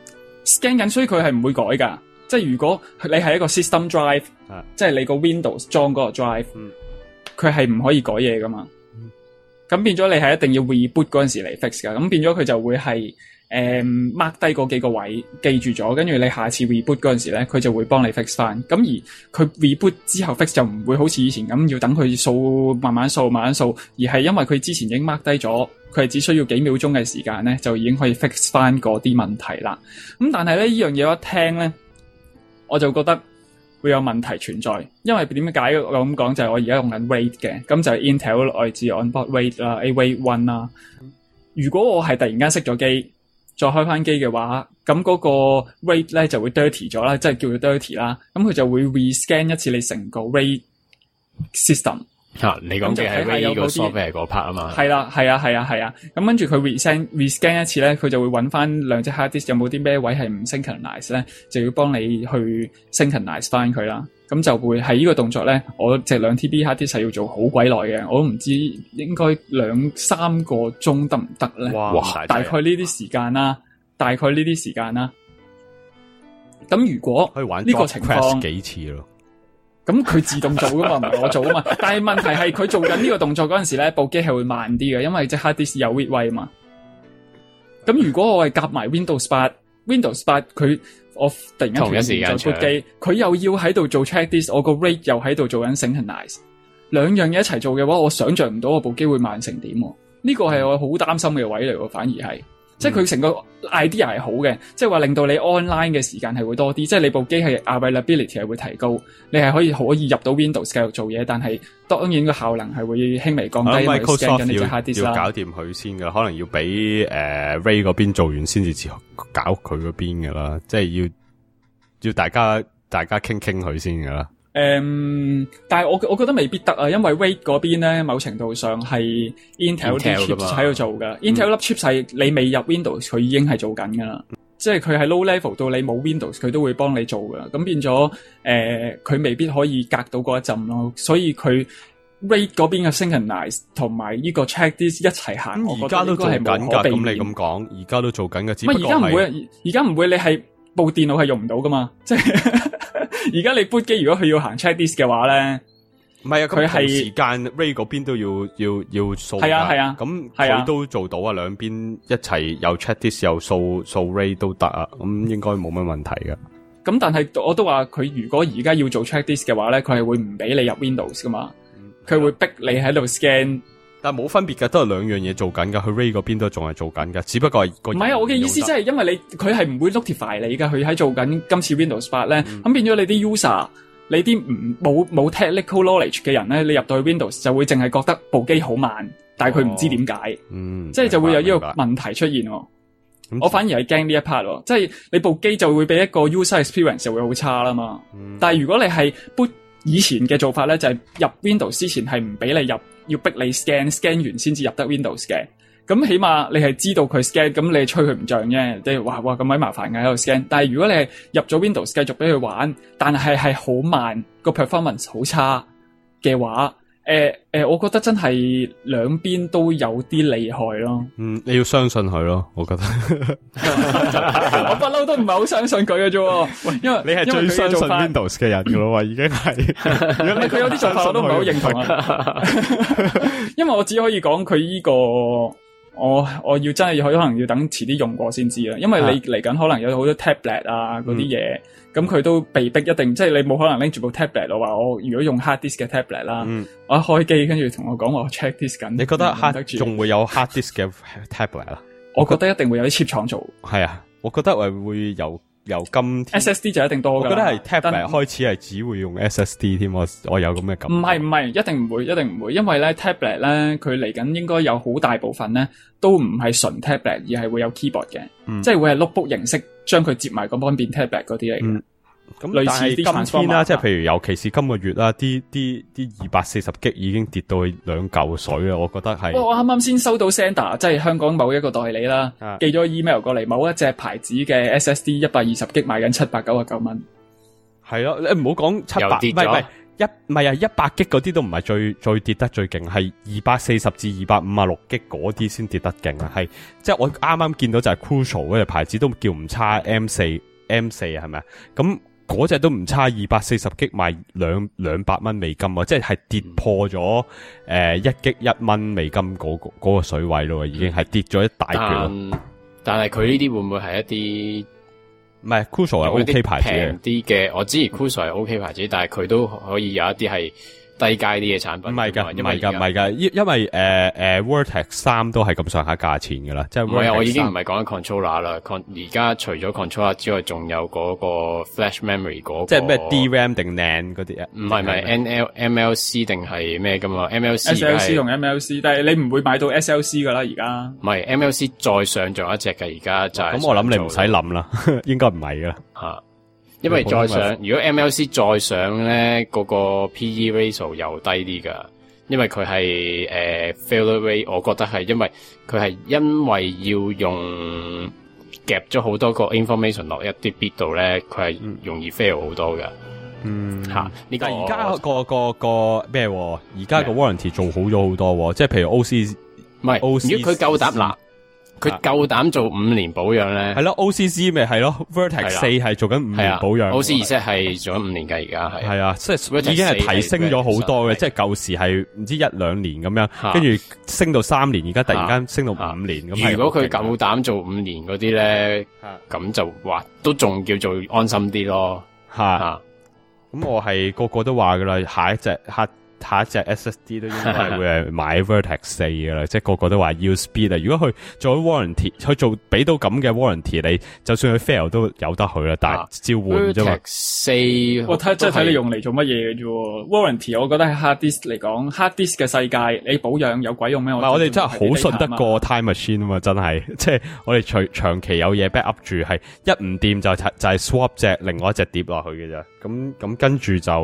？scan 緊，所以佢係唔會改噶。即係如果你係一個 system drive，、啊、即係你個 Windows 裝嗰個 drive，佢係唔可以改嘢噶嘛。咁、嗯、變咗你係一定要 reboot 嗰陣時嚟 fix 噶。咁變咗佢就會係。誒 mark 低嗰幾個位，記住咗，跟住你下次 reboot 嗰陣時咧，佢就會幫你 fix 翻。咁而佢 reboot 之後 fix 就唔會好似以前咁要等佢掃，慢慢掃，慢慢掃，而係因為佢之前已經 mark 低咗，佢係只需要幾秒鐘嘅時間咧，就已經可以 fix 翻嗰啲問題啦。咁但係咧，呢樣嘢我一聽咧，我就覺得會有問題存在，因為點解我咁講就係我而家用緊 RAID 嘅，咁就係 Intel 外置 onboard RAID 啦 ，A RAID one 啦。如果我係突然間熄咗機，再開翻機嘅話，咁嗰個 RAID 咧就會 dirty 咗啦，即係叫佢 dirty 啦。咁佢就會 rescan 一次你成個 RAID system。 吓、啊，你講嘅係 RAID 個 software 嗰 part 啊嘛。係啦， 係啊，係啊，係啊。咁跟住佢 rescan rescan 一次咧，佢就會揾翻兩隻 hard disk 有冇啲咩位係唔 synchronize 咧，就要幫你去 synchronize 翻佢啦。咁就會喺呢個動作咧，我隻兩 T B hard disk 係要做好鬼耐嘅，我都唔知應該兩三個鐘得唔得咧？哇！大概呢啲時間啦，大概呢啲時間啦。咁如果可以玩呢個情況幾次咯？ 咁佢自動做噶嘛，唔係我做噶嘛。但係問題係佢做緊呢個動作嗰陣時咧，部機係會慢啲嘅，因為隻 hard disk 有 read 位啊嘛。咁如果我係夾埋 Windows eight，Windows eight 佢。我突然間同一時間就 boot 機，佢又要喺度做 check disk，我個 RAID 又喺度做緊 synchronize，兩樣嘢一齊做嘅話，我想象唔到我部機會慢成點。呢個係我好擔心嘅位嚟喎，反而係、嗯，即係佢成個 idea 係好嘅，即係話令到你 online 嘅時間係會多啲，即係你部機係 availability 係會提高，你係可以可以入到 Windows 繼續做嘢，但係當然個效能係會輕微降低。因為 Microsoft 要要搞掂佢先噶，可能要俾誒 Ray 嗰邊做完先至搞佢嗰邊噶啦，即係要要大家大家傾傾佢先噶啦。 誒，但係我我覺得未必得啊，因為 RAID 嗰邊咧，某程度上係 Intel 啲 Intel 㗎 chips 嘛喺度做噶。Intel 粒 chips 係你未入 Windows，佢已經係做緊噶啦。即係佢係 low level 到你冇 Windows，佢都會幫你做噶。咁變咗誒，佢未必可以隔到嗰一陣咯。所以佢 RAID 嗰邊嘅 synchronize 同埋呢個 check disk 一齊行，我而家都覺得應該係做緊㗎。 無可避免。 咁你咁講，而家都做緊嘅，只唔不過係係而家唔會，而家唔會，你係部電腦係用唔到噶嘛？即係而家你 boot 機，如果佢要行 check disk 嘅話咧。 唔係啊，佢佢係係時間 Ray 嗰邊都要要要掃㗎。 係啊係啊咁係啊佢都做到啊，兩邊一齊又 check this 又掃掃 Ray 都得啊，咁應該冇乜問題㗎。 咁但係我都話佢如果而家要做 check disk 嘅話咧，佢係會唔俾你入 Windows 噶嘛？佢、嗯、會逼你喺度 scan。 但係冇分別㗎，都係兩樣嘢做緊㗎。佢 Ray 嗰邊都仲係做緊㗎，只不過係個。唔係啊，我嘅意思即係因為你佢係唔會 notify 你㗎，佢喺做緊今次 Windows 八咧，咁、嗯、變咗你啲 user。你啲唔冇冇 technical knowledge 嘅人咧，你入到去 Windows 就會淨係覺得部機好慢，但係佢唔知點解， 嗯， 即係就會有呢個問題出現喎。我反而係驚呢一 part 喎，即係你部機就會俾一個 user experience 就會好差啦嘛。嗯、但係如果你係 boot 以前嘅做法咧，就係、是、入 Windows 之前係唔俾你入，要逼你 scan scan 完先至入得 Windows 嘅。咁起碼你係知道佢 scan，咁你吹佢唔脹啫，即係哇哇咁鬼麻煩嘅喺度 scan。但係如果你係入咗 Windows 繼續俾佢玩，但係係好慢個 performance 好差嘅話，誒、呃、誒、呃，我覺得真係兩邊都有啲厲害咯。 嗯，你要相信佢咯，我覺得。 我不嬲都唔係好相信佢嘅啫，因為你係最相信 Windows 嘅人噶咯，已經係。如果你佢有啲做法我都唔係好認同啊，因為我只可以講佢呢個。我我要真係可能要等遲啲用過先知啦，因為你嚟緊可能有好多 tablet 啊嗰啲嘢，咁佢、嗯、都被逼一定，即係你冇可能拎住部 tablet 我話我如果用 hard disk 嘅 tablet 啦，嗯、我一開機跟住同我講我 check disk 緊， 你覺得 hard 仲會有 hard disk 嘅 tablet 啊？ 我覺得一定會有啲 chip 廠做，係啊，我覺得係會有。由今天 S S D 就一定多㗎， 我覺得係 tablet 開始係只會用 S S D 添，我我有咁嘅感覺。 唔係唔係，一定唔會，一定唔會，因為咧 tablet 咧佢嚟緊應該有好大部分咧都唔係純 tablet，而係會有 keyboard 嘅，嗯、即係會係 notebook 形式將佢接埋嗰方變 tablet 嗰啲嚟嘅。嗯咁類似啲今天啦，即係譬如尤其是今個月啦，啲啲啲二百四十 G 已經跌到去兩嚿水啦，我覺得係。我啱啱先收到 Sender，即係香港某一個代理啦，啊、寄咗 email 過嚟，某一隻牌子嘅 S S D 一百二十 G 賣緊七百九十九蚊。係咯，你唔好講七百，唔係唔係一唔係啊，一百 G 嗰啲都唔係最最跌得最勁，係二百四十至二百五十六 G 嗰啲先跌得勁啊！係即係我啱啱見到就係 Crucial 嗰隻牌子都叫唔差 M 四 M 四係咪啊？咁嗰隻都唔差，二百四十 G 賣兩兩百蚊美金啊！即係係跌破咗誒一 G 一蚊美金嗰個嗰個水位咯，已經係跌咗一大橛。但係佢呢啲會唔會係一啲唔係 Crucial 係 OK 牌子嘅平啲嘅？我知 Crucial 係 OK 牌子，但係佢都可以有一啲係低階啲嘅產品。唔係噶，唔係噶，唔係噶，因因為誒誒、呃呃、Vertex 三都係咁上下價錢噶啦，即係唔係啊！我已經唔係講緊 controller 啦，而家除咗 controller 之外，仲有嗰個 flash memory 嗰、那個，即係咩 D RAM 定 N A N D 嗰啲啊？唔係唔係 N L M L C 定係咩噶嘛 ？M L C S L C 同 M L C， 但係你唔會買到 S L C 噶啦，而家唔係 M L C 再上仲有一隻嘅，而家就係咁。我諗你唔使諗啦，應該唔係噶啦吓。因為再上，如果 M L C 再上咧，嗰、那個 P E ratio 又低啲噶，因為佢係誒 failure rate，我覺得係因為佢係因為要用夾咗好多個 information 落一啲 bit 度咧，佢係容易 fail 好多噶。嗯，吓、啊，呢、這個而家個個個咩？而家個 warranty 做好咗好多，即係譬如 O C 唔係，如果佢夠膽嗱。佢夠膽做五年保養咧，係咯 O C C 咪係咯 Vertex 四係做緊五年保養 ，O C 二 set 係做緊五年㗎，而家係係啊，即係已經係提升咗好多嘅，即係舊時係唔知一兩年咁樣，跟住升到三年，而家突然間升到五年咁。如果佢夠膽做五年嗰啲咧，咁就話都仲叫做安心啲咯。吓，咁我係個個都話噶啦，下一隻下。下一隻 S S D 都應該係會係買 Vertex 四噶啦，即係個個都話要 speed 啊！如果佢做咗 warranty，佢做俾到咁嘅 warranty，你就算佢 fail 都有得去啦，但係照換啫嘛。Vertex 四，我睇即係睇你用嚟做乜嘢嘅啫。warranty 我覺得喺 hard disk 嚟講 ，hard disk 嘅世界，你保養有鬼用咩？唔係我哋真係好信得過 time machine 啊嘛，真係，即係我哋長長期有嘢 back up 住，係一唔掂就就係 swap 隻另外一隻碟落去嘅啫。咁咁跟住就。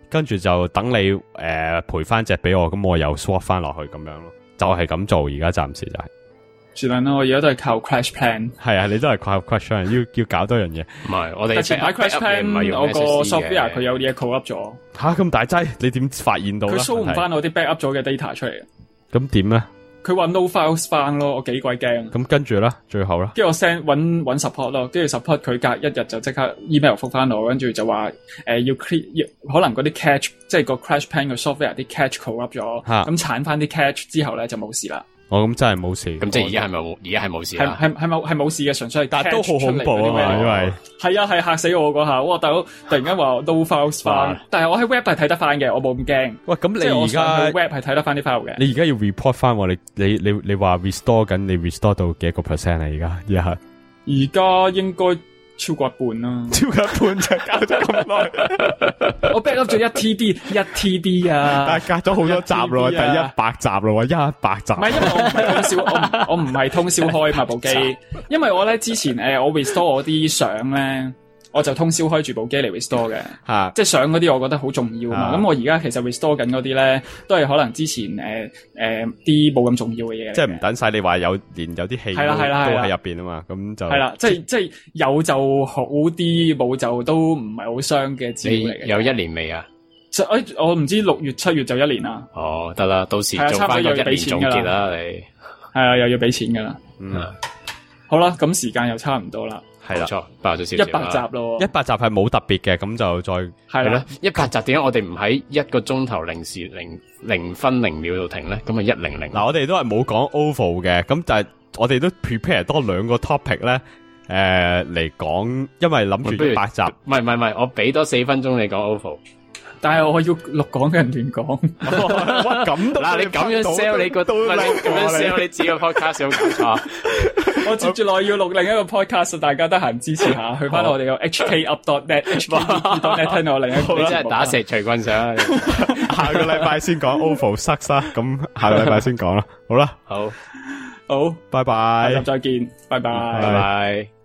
跟住就等你誒、呃、賠翻隻俾我，咁我又 swap 翻落去咁樣咯，就係、是、咁做，而家暫時就係、是。 算啦，我而家都係靠 crash plan。 係啊，你都係靠 crash plan，要要搞多樣嘢。 唔係，我哋前排 crash plan 我個 software 佢有嘢 corrupt 咗。吓咁大劑，你點發現到咧？ 佢 show 唔翻我啲 backup 咗嘅 data 出嚟。 咁點咧？佢話 no files 翻咯，我幾鬼驚。 咁跟住咧，最後咧， 跟住我 send 搵搵 support 咯，跟住 support 佢隔一日就即刻 email 覆翻我，跟住就話誒、呃、要 clear，要可能嗰啲 cache 即係個 crash plan 嘅 software 啲 cache corrupt 咗，咁鏟翻啲 cache 之後咧就冇事啦。 哦，咁真係冇事。 咁即係而家係咪冇？而家係冇事啦。 係係係冇係冇事嘅，純粹係但係都好恐怖啊，因為係啊係嚇死我嗰下，哇大佬突然間話 no files 翻，但係我喺 web 係睇得翻嘅，我冇咁驚。 喂，咁你而家 web 係睇得翻啲 file 嘅。 你而家要 report 翻喎，你你你你話 restore 緊，你 restore 到幾個 percent 啊？而家而家而家應該超過一半啦， 超過一半就搞咗咁耐。 我 back up 咗一 T B， 一 T B 啊！ 但係隔咗好多集咯，啊、第一百集咯，一百集。 唔係，因為我唔係通宵，我我唔係通宵開嘛部機，因為我咧之前誒、呃、我 restore 我啲相咧。我就通宵開住部機嚟 restore 嘅， 啊、 即係相嗰啲我覺得好重要啊嘛。咁、啊、我而家其實 restore 緊嗰啲咧，都係可能之前誒誒啲冇咁重要嘅嘢。 即係唔等晒你話有連有啲戲都喺入邊啊嘛，咁就係啦，即係即係有就好啲，冇就都唔係好傷嘅資料嚟嘅。 有一年未啊？ 誒，我唔知六月七月就一年啦。 哦，得啦，到時做翻個一年總結啦，你係啊，又要俾錢噶啦。 嗯， 好啦，咁時間又差唔多啦。 係啦， 錯爆咗少少， 一百集咯， 一百集係冇特別嘅，咁就再係啦。 一百集點解我哋唔喺一個鐘頭零時零零分零秒度停咧？咁啊一零零。 嗱，我哋都係冇講 O V O 嘅，咁但係我哋都 prepare 多兩個 topic 咧，誒嚟講，因為諗住一百集。 唔係唔係唔係，我俾多四分鐘你講 O V O。 但係我要錄講嘅人亂講， 哇咁嗱你咁樣 sell 你個，唔係你咁樣 sell 你自己個 podcast 有冇搞錯？ 我接住落要錄另一個 podcast， 大家得閒支持下，去翻我哋個 H K up dot net，H K up dot net 聽我另一個。 你真係打蛇隨棍上， 下個禮拜先講 O V O sucks 啦，咁下個禮拜先講啦，好啦， 好， 好， 拜拜， 下集再見，拜拜， 拜拜。